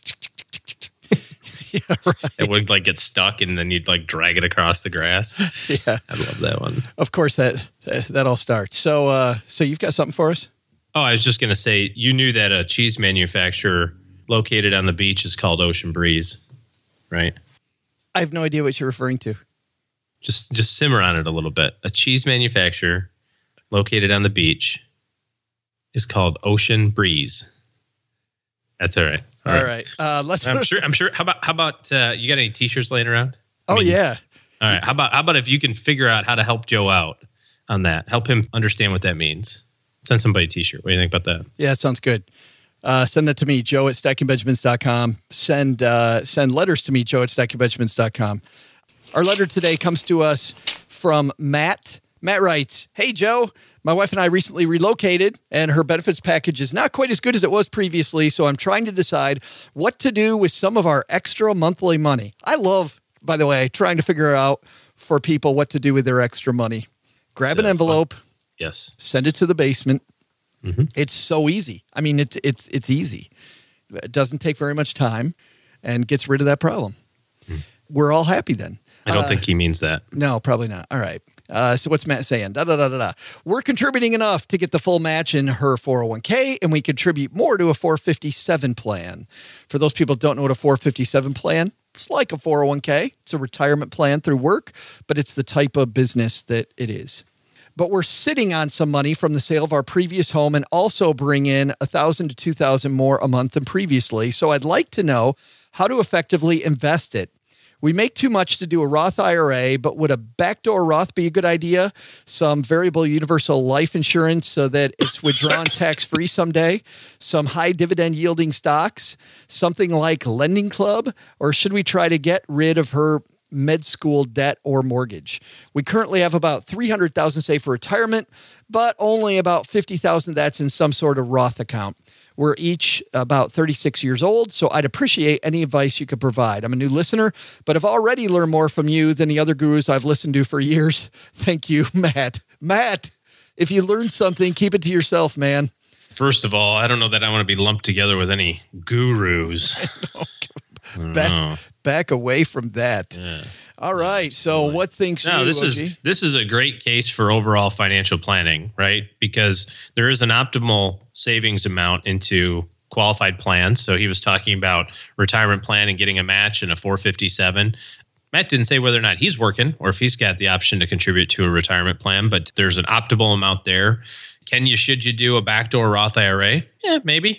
Yeah, right. It would get stuck and then you'd drag it across the grass. Yeah. I love that one. Of course, that all starts. So you've got something for us? Oh, I was just going to say, you knew that a cheese manufacturer located on the beach is called Ocean Breeze, right? I have no idea what you're referring to. Just simmer on it a little bit. A cheese manufacturer located on the beach is called Ocean Breeze. That's all right. All right. Let's. I'm sure. How about you got any T-shirts laying around? Yeah. All right. How about if you can figure out how to help Joe out on that, help him understand what that means. Send somebody a T-shirt. What do you think about that? Yeah, it sounds good. Send that to me, Joe at stackingbenjamins.com. Send letters to me, Joe at stackingbenjamins.com. Our letter today comes to us from Matt. Matt writes, "Hey, Joe, my wife and I recently relocated and her benefits package is not quite as good as it was previously. So I'm trying to decide what to do with some of our extra monthly money." I love, by the way, trying to figure out for people what to do with their extra money. Grab an envelope. Fun. Yes. Send it to the basement. Mm-hmm. It's so easy. I mean, it's easy. It doesn't take very much time and gets rid of that problem. We're all happy then. I don't think he means that. No, probably not. All right. So what's Matt saying? We're contributing enough to get the full match in her 401k, and we contribute more to a 457 plan. For those people who don't know what a 457 plan, it's like a 401k. It's a retirement plan through work, but it's the type of business that it is. But we're sitting on some money from the sale of our previous home and also bring in $1,000 to $2,000 more a month than previously. So I'd like to know how to effectively invest it. We make too much to do a Roth IRA, but would a backdoor Roth be a good idea? Some variable universal life insurance so that it's withdrawn tax-free someday? Some high dividend yielding stocks? Something like Lending Club? Or should we try to get rid of her med school debt or mortgage? We currently have about $300,000 saved for retirement, but only about $50,000 that's in some sort of Roth account. We're each about 36 years old, so I'd appreciate any advice you could provide. I'm a new listener, but I've already learned more from you than the other gurus I've listened to for years. Thank you, Matt. Matt, if you learned something, keep it to yourself, man. First of all, I don't know that I want to be lumped together with any gurus. Back away from that. Yeah. All right. So what thinks No, you, this is a great case for overall financial planning, right? Because there is an optimal savings amount into qualified plans. So he was talking about retirement plan and getting a match in a 457. Matt didn't say whether or not he's working or if he's got the option to contribute to a retirement plan, but there's an optimal amount there. Should you do a backdoor Roth IRA? Yeah, maybe.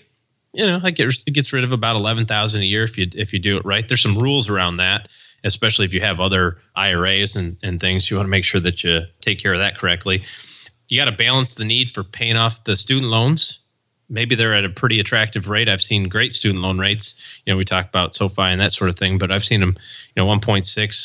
It gets rid of about $11,000 a year if you do it right. There's some rules around that, especially if you have other IRAs and things. You want to make sure that you take care of that correctly. You got to balance the need for paying off the student loans. Maybe they're at a pretty attractive rate. I've seen great student loan rates. We talk about SoFi and that sort of thing, but I've seen them, 1.6,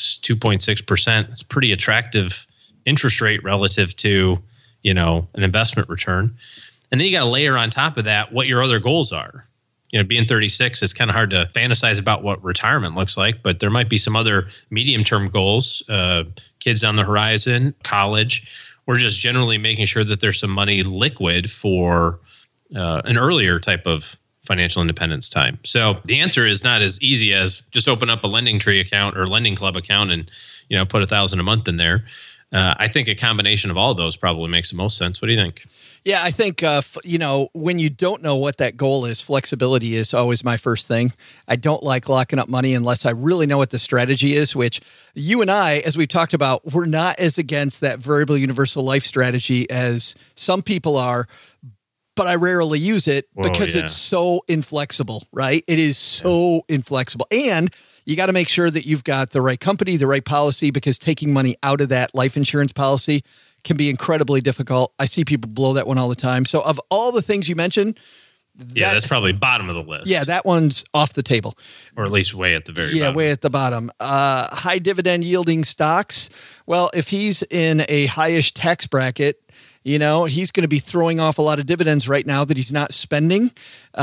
2.6%. It's a pretty attractive interest rate relative to, an investment return. And then you got to layer on top of that what your other goals are. Being 36, it's kind of hard to fantasize about what retirement looks like, but there might be some other medium-term goals, kids on the horizon, college, or just generally making sure that there's some money liquid for an earlier type of financial independence time. So the answer is not as easy as just open up a Lending Tree account or Lending Club account and, put $1,000 a month in there. I think a combination of all of those probably makes the most sense. What do you think? Yeah, I think, when you don't know what that goal is, flexibility is always my first thing. I don't like locking up money unless I really know what the strategy is, which you and I, as we've talked about, we're not as against that variable universal life strategy as some people are, but I rarely use it because it's so inflexible, right? It is so inflexible. And you got to make sure that you've got the right company, the right policy, because taking money out of that life insurance policy can be incredibly difficult. I see people blow that one all the time. So of all the things you mentioned, that's probably bottom of the list. Yeah, that one's off the table. Or at least way at the very bottom. Yeah, way at the bottom. High dividend yielding stocks. Well, if he's in a highish tax bracket, he's going to be throwing off a lot of dividends right now that he's not spending.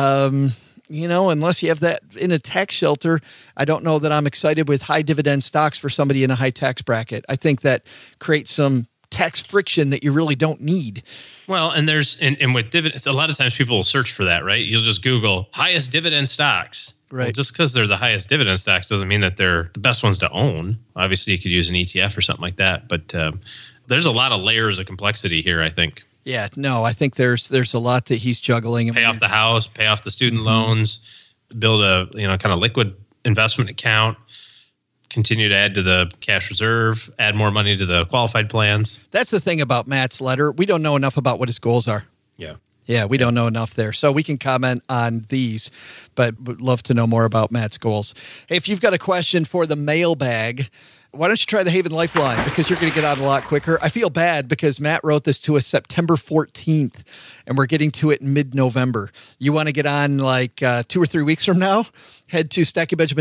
Unless you have that in a tax shelter, I don't know that I'm excited with high dividend stocks for somebody in a high tax bracket. I think that creates some tax friction that you really don't need. Well, and with dividends, a lot of times people will search for that, right? You'll just Google highest dividend stocks. Right. Well, just because they're the highest dividend stocks doesn't mean that they're the best ones to own. Obviously, you could use an ETF or something like that, but there's a lot of layers of complexity here, I think. Yeah, no, I think there's a lot that he's juggling. Pay off the house, pay off the student loans, build a kind of liquid investment account, continue to add to the cash reserve, add more money to the qualified plans. That's the thing about Matt's letter. We don't know enough about what his goals are. Yeah, we don't know enough there. So we can comment on these, but would love to know more about Matt's goals. Hey, if you've got a question for the mailbag, why don't you try the Haven Lifeline? Because you're going to get out a lot quicker. I feel bad because Matt wrote this to us September 14th, and we're getting to it in mid-November. You want to get on 2 or 3 weeks from now? Head to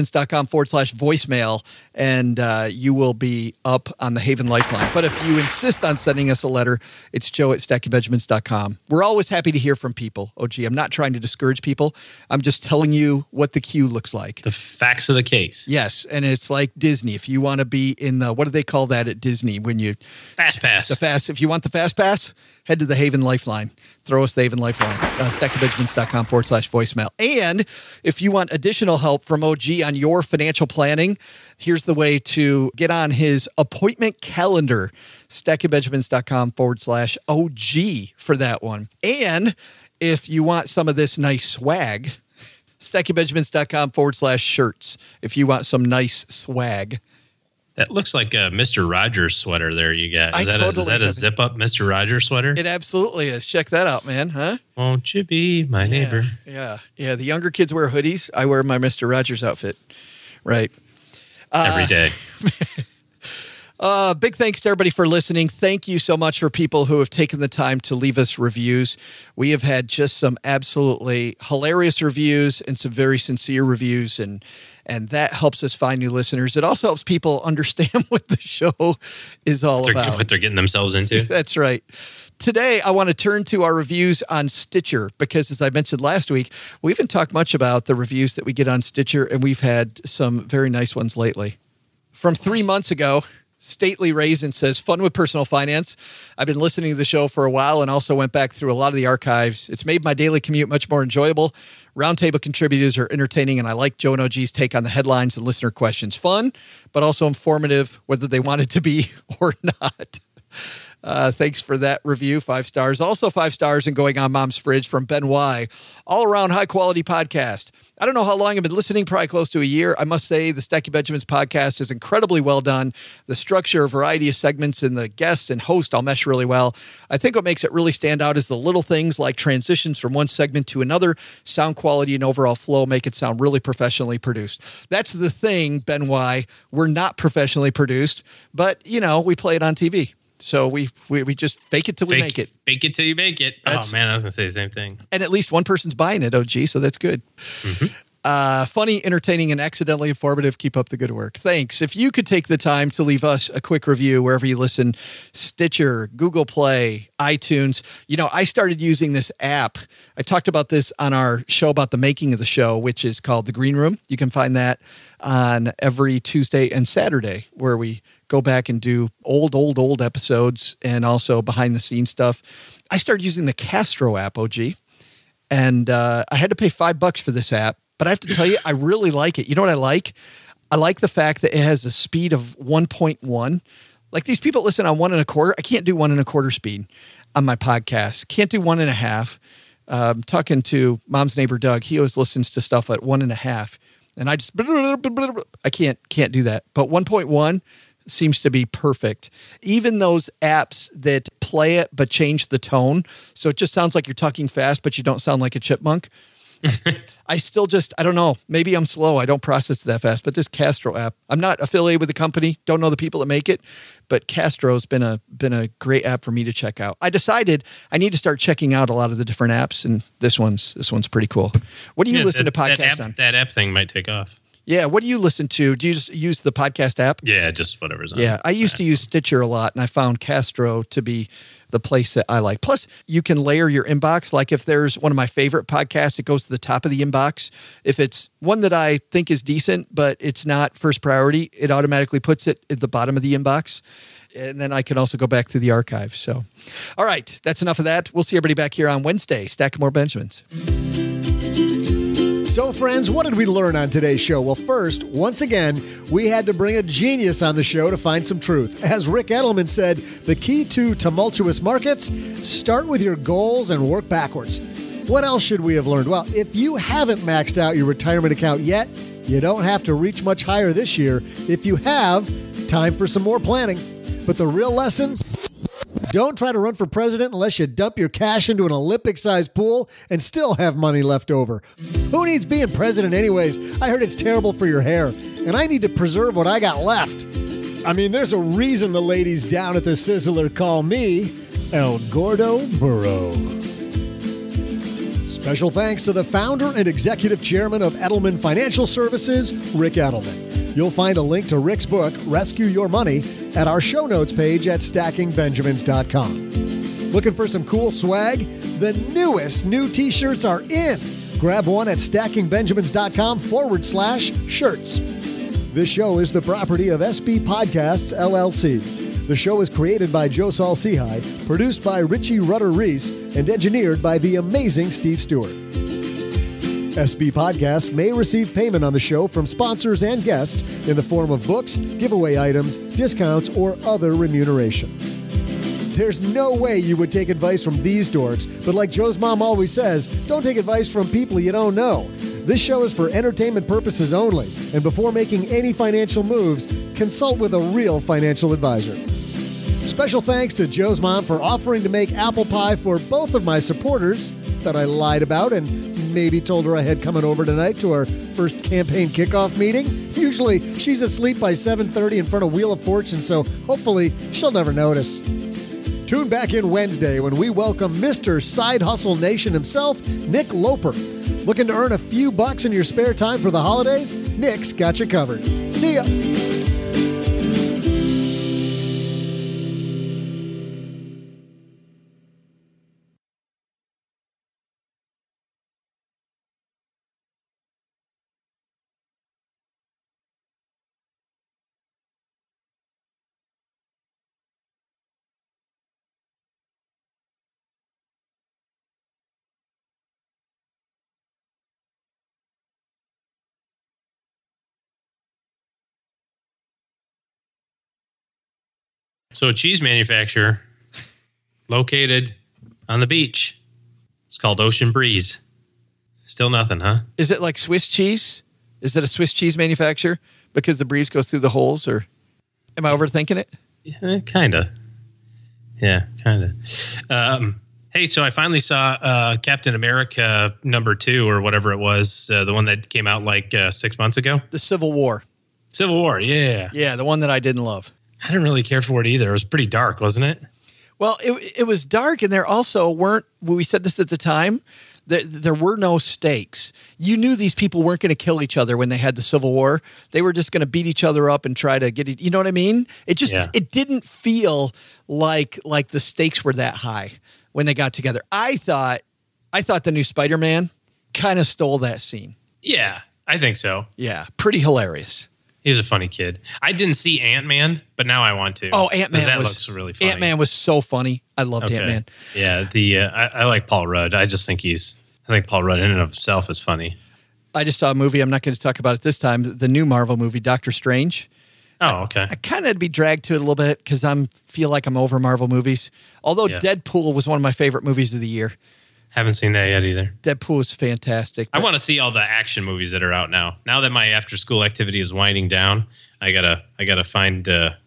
stackingbenjamins.com/voicemail, and you will be up on the Haven Lifeline. But if you insist on sending us a letter, it's joe@stackingbenjamins.com. We're always happy to hear from people. OG, I'm not trying to discourage people. I'm just telling you what the queue looks like. The facts of the case. Yes, and it's like Disney. If you want to be in the, what do they call that at Disney when you... Fast pass. If you want the fast pass, head to the Haven Lifeline. Throw us the Haven Lifeline, stackingbenjamins.com/voicemail. And if you want additional help from OG on your financial planning, here's the way to get on his appointment calendar, stackingbenjamins.com/OG for that one. And if you want some of this nice swag, stackingbenjamins.com/shirts if you want some nice swag. That looks like a Mr. Rogers sweater there you got. Is that a zip-up Mr. Rogers sweater? It absolutely is. Check that out, man. Huh? Won't you be my neighbor? Yeah. The younger kids wear hoodies. I wear my Mr. Rogers outfit. Right. Every day. Big thanks to everybody for listening. Thank you so much for people who have taken the time to leave us reviews. We have had just some absolutely hilarious reviews and some very sincere reviews, and that helps us find new listeners. It also helps people understand what the show is all about. What they're getting themselves into. That's right. Today, I want to turn to our reviews on Stitcher because, as I mentioned last week, we haven't talked much about the reviews that we get on Stitcher, and we've had some very nice ones lately. From 3 months ago, Stately Raisin says, fun with personal finance. I've been listening to the show for a while and also went back through a lot of the archives. It's made my daily commute much more enjoyable. Roundtable contributors are entertaining, and I like Joe and OG's take on the headlines and listener questions. Fun, but also informative, whether they want it to be or not. Thanks for that review. 5 stars. Also 5 stars and Going on Mom's Fridge from Ben Y. All around high quality podcast. I don't know how long I've been listening, probably close to a year. I must say the Stacking Benjamins podcast is incredibly well done. The structure, variety of segments, and the guests and host all mesh really well. I think what makes it really stand out is the little things like transitions from one segment to another, sound quality and overall flow make it sound really professionally produced. That's the thing, Ben Y. We're not professionally produced, but, we play it on TV. So we just fake it till we make it. Fake it till you make it. I was going to say the same thing. And at least one person's buying it, OG, so that's good. Mm-hmm. Funny, entertaining, and accidentally informative. Keep up the good work. Thanks. If you could take the time to leave us a quick review wherever you listen, Stitcher, Google Play, iTunes. I started using this app. I talked about this on our show about the making of the show, which is called The Green Room. You can find that on every Tuesday and Saturday where we go back and do old episodes and also behind the scenes stuff. I started using the Castro app, OG, and I had to pay $5 for this app, but I have to tell you, I really like it. You know what I like? I like the fact that it has a speed of 1.1. Like these people listen on 1.25. I can't do 1.25 speed on my podcast. Can't do 1.5. Talking to Mom's neighbor, Doug, he always listens to stuff at 1.5. And I just, I can't do that. But 1.1 seems to be perfect. Even those apps that play it but change the tone, so it just sounds like you're talking fast, but you don't sound like a chipmunk. I still I don't know. Maybe I'm slow. I don't process that fast. But this Castro app, I'm not affiliated with the company. Don't know the people that make it, but Castro's been a great app for me to check out. I decided I need to start checking out a lot of the different apps, and this one's pretty cool. What do you listen to podcasts on? That app thing might take off. Yeah, what do you listen to? Do you just use the podcast app? Yeah, just whatever's on. Yeah, I used to use Stitcher a lot, and I found Castro to be the place that I like. Plus, you can layer your inbox. Like if there's one of my favorite podcasts, it goes to the top of the inbox. If it's one that I think is decent, but it's not first priority, it automatically puts it at the bottom of the inbox. And then I can also go back through the archive. So, all right, that's enough of that. We'll see everybody back here on Wednesday. Stack more Benjamins. So, friends, what did we learn on today's show? Well, first, once again, we had to bring a genius on the show to find some truth. As Rick Edelman said, the key to tumultuous markets, start with your goals and work backwards. What else should we have learned? Well, if you haven't maxed out your retirement account yet, you don't have to reach much higher this year. If you have, time for some more planning. But the real lesson? Don't try to run for president unless you dump your cash into an Olympic-sized pool and still have money left over. Who needs being president anyways? I heard it's terrible for your hair, and I need to preserve what I got left. I mean, there's a reason the ladies down at the Sizzler call me El Gordo Burro. Special thanks to the founder and executive chairman of Edelman Financial Services, Rick Edelman. You'll find a link to Rick's book, Rescue Your Money, at our show notes page at stackingbenjamins.com. Looking for some cool swag? The newest new t-shirts are in. Grab one at stackingbenjamins.com/shirts. This show is the property of SB Podcasts, LLC. The show is created by Joe Saul-Sehy, produced by Richie Rutter-Reese, and engineered by the amazing Steve Stewart. SB Podcasts may receive payment on the show from sponsors and guests in the form of books, giveaway items, discounts, or other remuneration. There's no way you would take advice from these dorks, but like Joe's mom always says, don't take advice from people you don't know. This show is for entertainment purposes only, and before making any financial moves, consult with a real financial advisor. Special thanks to Joe's mom for offering to make apple pie for both of my supporters that I lied about and maybe told her I had coming over tonight to our first campaign kickoff meeting. Usually, she's asleep by 7:30 in front of Wheel of Fortune, so hopefully she'll never notice. Tune back in Wednesday when we welcome Mr. Side Hustle Nation himself, Nick Loper. Looking to earn a few bucks in your spare time for the holidays? Nick's got you covered. See ya! So a cheese manufacturer located on the beach. It's called Ocean Breeze. Still nothing, huh? Is it like Swiss cheese? Is it a Swiss cheese manufacturer because the breeze goes through the holes, or am I overthinking it? Yeah, kind of. Yeah, kind of. Hey, so I finally saw Captain America #2 or whatever it was, the one that came out like 6 months ago. The Civil War. Civil War, yeah. Yeah, the one that I didn't love. I didn't really care for it either. It was pretty dark, wasn't it? Well, it was dark, and there also weren't, we said this at the time, there were no stakes. You knew these people weren't going to kill each other when they had the Civil War. They were just going to beat each other up and try to get it. You know what I mean? It just, it didn't feel like the stakes were that high when they got together. I thought the new Spider-Man kind of stole that scene. Yeah, I think so. Yeah, pretty hilarious. He was a funny kid. I didn't see Ant-Man, but now I want to. Oh, Ant-Man looks really funny. Ant-Man was so funny. I loved Ant-Man. Yeah, I like Paul Rudd. I just think I think Paul Rudd in and of himself is funny. I just saw a movie. I'm not going to talk about it this time. The new Marvel movie, Doctor Strange. Oh, okay. I kind of had to be dragged to it a little bit because feel like I'm over Marvel movies. Although Deadpool was one of my favorite movies of the year. Haven't seen that yet either. Deadpool is fantastic. I want to see all the action movies that are out now. Now that my after school activity is winding down, I gotta find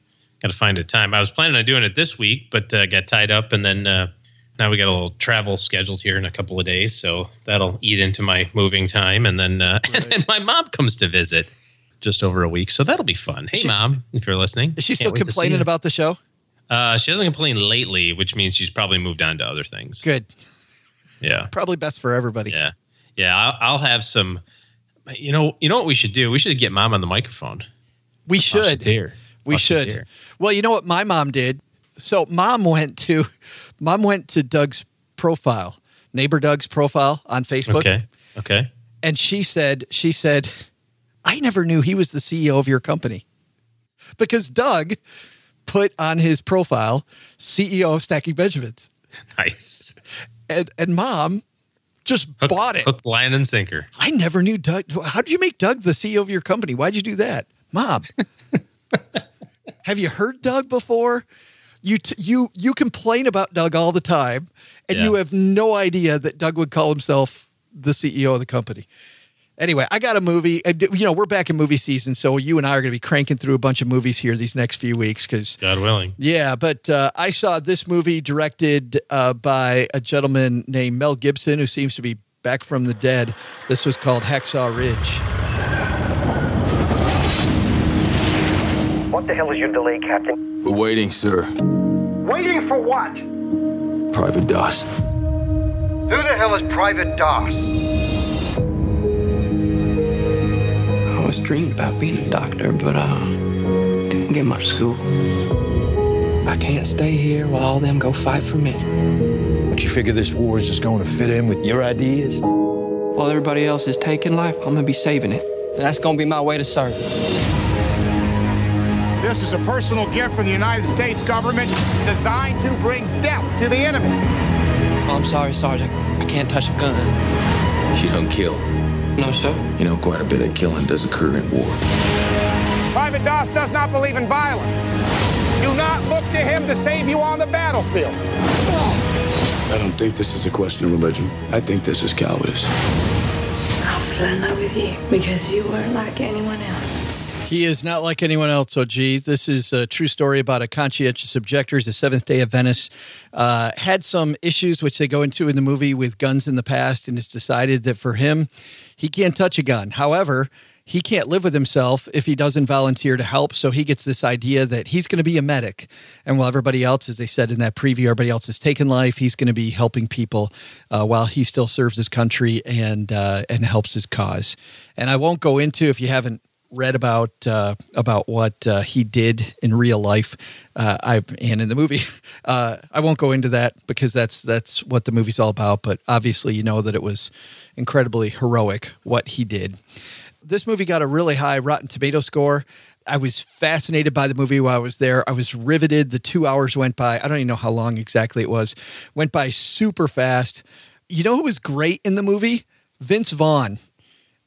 a time. I was planning on doing it this week, but got tied up, and then now we got a little travel scheduled here in a couple of days, so that'll eat into my moving time, and then and then my mom comes to visit just over a week, so that'll be fun. Hey, Mom, if you're listening, is she still complaining about the show? She hasn't complained lately, which means she's probably moved on to other things. Good. Yeah. Probably best for everybody. Yeah. Yeah. I'll have some, you know what we should do? We should get Mom on the microphone. We should. She's here. We should. Well, you know what my mom did? So Mom went to Doug's profile, neighbor Doug's profile on Facebook. Okay. And she said, I never knew he was the CEO of your company, because Doug put on his profile, CEO of Stacking Benjamins. Nice. And Mom just bought it. Hook, line, and sinker. I never knew Doug. How did you make Doug the CEO of your company? Why'd you do that? Mom, have you heard Doug before? You complain about Doug all the time, and you have no idea that Doug would call himself the CEO of the company. Anyway, I got a movie. You know, we're back in movie season, so you and I are going to be cranking through a bunch of movies here these next few weeks. God willing. Yeah, but I saw this movie directed by a gentleman named Mel Gibson, who seems to be back from the dead. This was called Hacksaw Ridge. What the hell is your delay, Captain? We're waiting, sir. Waiting for what? Private Doss. Who the hell is Private Doss? I always dreamed about being a doctor, but didn't get much school. I can't stay here while all them go fight for me. But you figure this war is just going to fit in with your ideas? While everybody else is taking life, I'm gonna be saving it. And that's gonna be my way to serve. This is a personal gift from the United States government designed to bring death to the enemy. Oh, I'm sorry, Sergeant. I can't touch a gun. She don't kill. No, sir. You know, quite a bit of killing does occur in war. Private Doss does not believe in violence. Do not look to him to save you on the battlefield. I don't think this is a question of religion. I think this is cowardice. I fell in love with you because you weren't like anyone else. He is not like anyone else, OG. This is a true story about a conscientious objector. He's a Seventh-day Adventist. Had some issues, which they go into in the movie, with guns in the past, and has decided that for him, he can't touch a gun. However, he can't live with himself if he doesn't volunteer to help. So he gets this idea that he's going to be a medic. And while everybody else, as they said in that preview, everybody else has taken life, he's going to be helping people while he still serves his country and helps his cause. And I won't go into, if you haven't read about what he did in real life, and in the movie. I won't go into that because that's what the movie's all about. But obviously, you know that it was incredibly heroic what he did. This movie got a really high Rotten Tomato score. I was fascinated by the movie while I was there. I was riveted. The 2 hours went by. I don't even know how long exactly it was. Went by super fast. You know who was great in the movie? Vince Vaughn.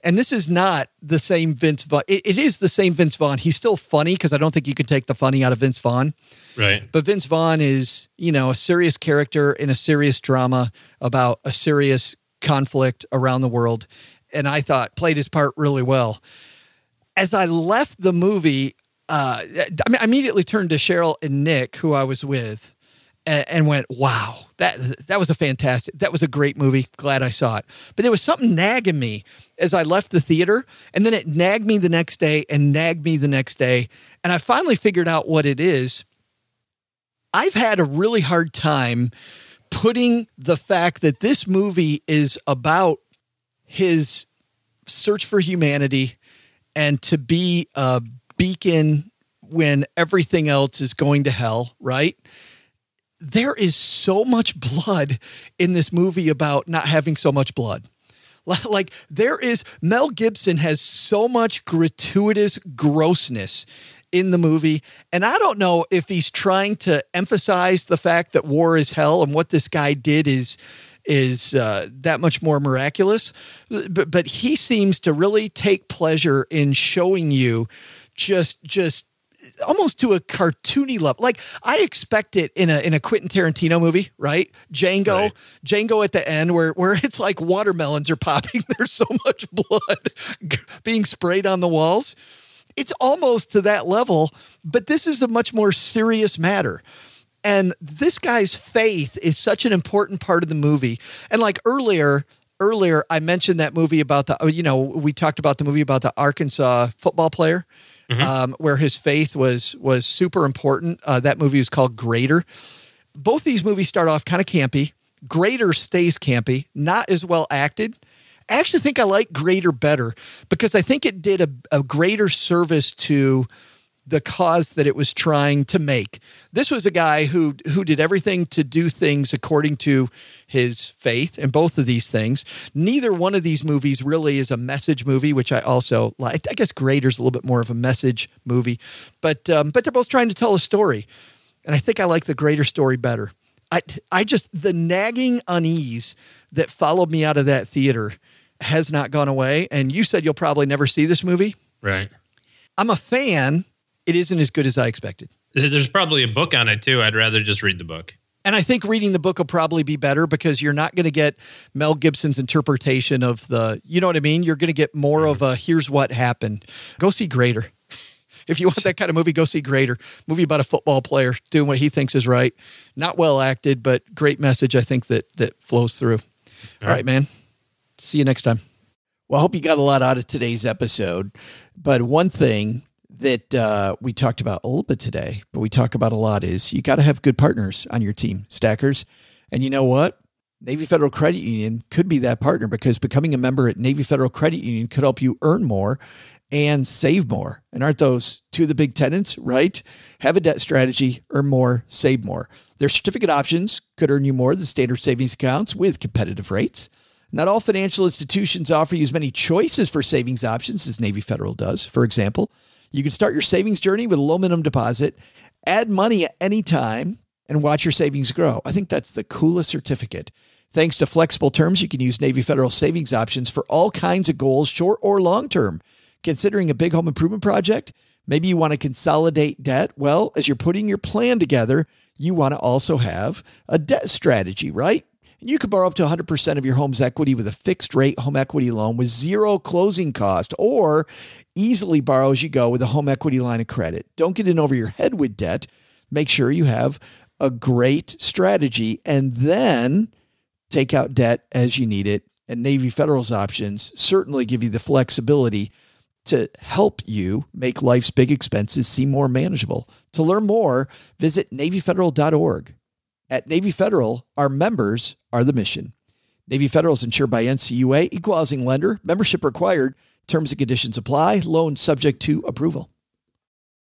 And this is not the same Vince Vaughn. It is the same Vince Vaughn. He's still funny because I don't think you can take the funny out of Vince Vaughn. Right. But Vince Vaughn is, a serious character in a serious drama about a serious conflict around the world. And I thought played his part really well. As I left the movie, I immediately turned to Cheryl and Nick, who I was with, and went, wow, that was that was a great movie. Glad I saw it. But there was something nagging me as I left the theater, and then it nagged me the next day and nagged me the next day. And I finally figured out what it is. I've had a really hard time putting the fact that this movie is about his search for humanity and to be a beacon when everything else is going to hell, right? There is so much blood in this movie about not having so much blood. Like Mel Gibson has so much gratuitous grossness in the movie. And I don't know if he's trying to emphasize the fact that war is hell and what this guy did is that much more miraculous. But he seems to really take pleasure in showing you just almost to a cartoony level. Like I expect it in a Quentin Tarantino movie, right? Django at the end where it's like watermelons are popping. There's so much blood being sprayed on the walls. It's almost to that level, but this is a much more serious matter. And this guy's faith is such an important part of the movie. And like earlier, I mentioned that movie about we talked about the movie about the Arkansas football player, where his faith was super important. That movie is called Greater. Both these movies start off kind of campy. Greater stays campy, not as well acted. I actually think I like Greater better because I think it did a greater service to the cause that it was trying to make. This was a guy who did everything to do things according to his faith in both of these things. Neither one of these movies really is a message movie, which I also like. I guess Greater's a little bit more of a message movie, but they're both trying to tell a story. And I think I like the Greater story better. I just, the nagging unease that followed me out of that theater has not gone away. And you said you'll probably never see this movie. Right. I'm a fan. It isn't as good as I expected. There's probably a book on it too. I'd rather just read the book. And I think reading the book will probably be better because you're not going to get Mel Gibson's interpretation of you know what I mean? You're going to get more of a, here's what happened. Go see Greater. If you want that kind of movie, go see Greater. Movie about a football player doing what he thinks is right. Not well acted, but great message, I think, that flows through. All right, man. See you next time. Well, I hope you got a lot out of today's episode. But one thing that we talked about a little bit today, but we talk about a lot is you got to have good partners on your team, stackers. And you know what? Navy Federal Credit Union could be that partner because becoming a member at Navy Federal Credit Union could help you earn more and save more. And aren't those two of the big tenets, right? Have a debt strategy, earn more, save more. Their certificate options could earn you more than standard savings accounts with competitive rates. Not all financial institutions offer you as many choices for savings options as Navy Federal does. For example, you can start your savings journey with a low minimum deposit, add money at any time, and watch your savings grow. I think that's the coolest certificate. Thanks to flexible terms, you can use Navy Federal savings options for all kinds of goals, short or long term. Considering a big home improvement project, maybe you want to consolidate debt. Well, as you're putting your plan together, you want to also have a debt strategy, right? And you could borrow up to 100% of your home's equity with a fixed rate home equity loan with zero closing cost, or easily borrow as you go with a home equity line of credit. Don't get in over your head with debt. Make sure you have a great strategy and then take out debt as you need it. And Navy Federal's options certainly give you the flexibility to help you make life's big expenses seem more manageable. To learn more, visit NavyFederal.org. At Navy Federal, our members are the mission. Navy Federal is insured by NCUA, equal housing lender, membership required, terms and conditions apply, loan subject to approval.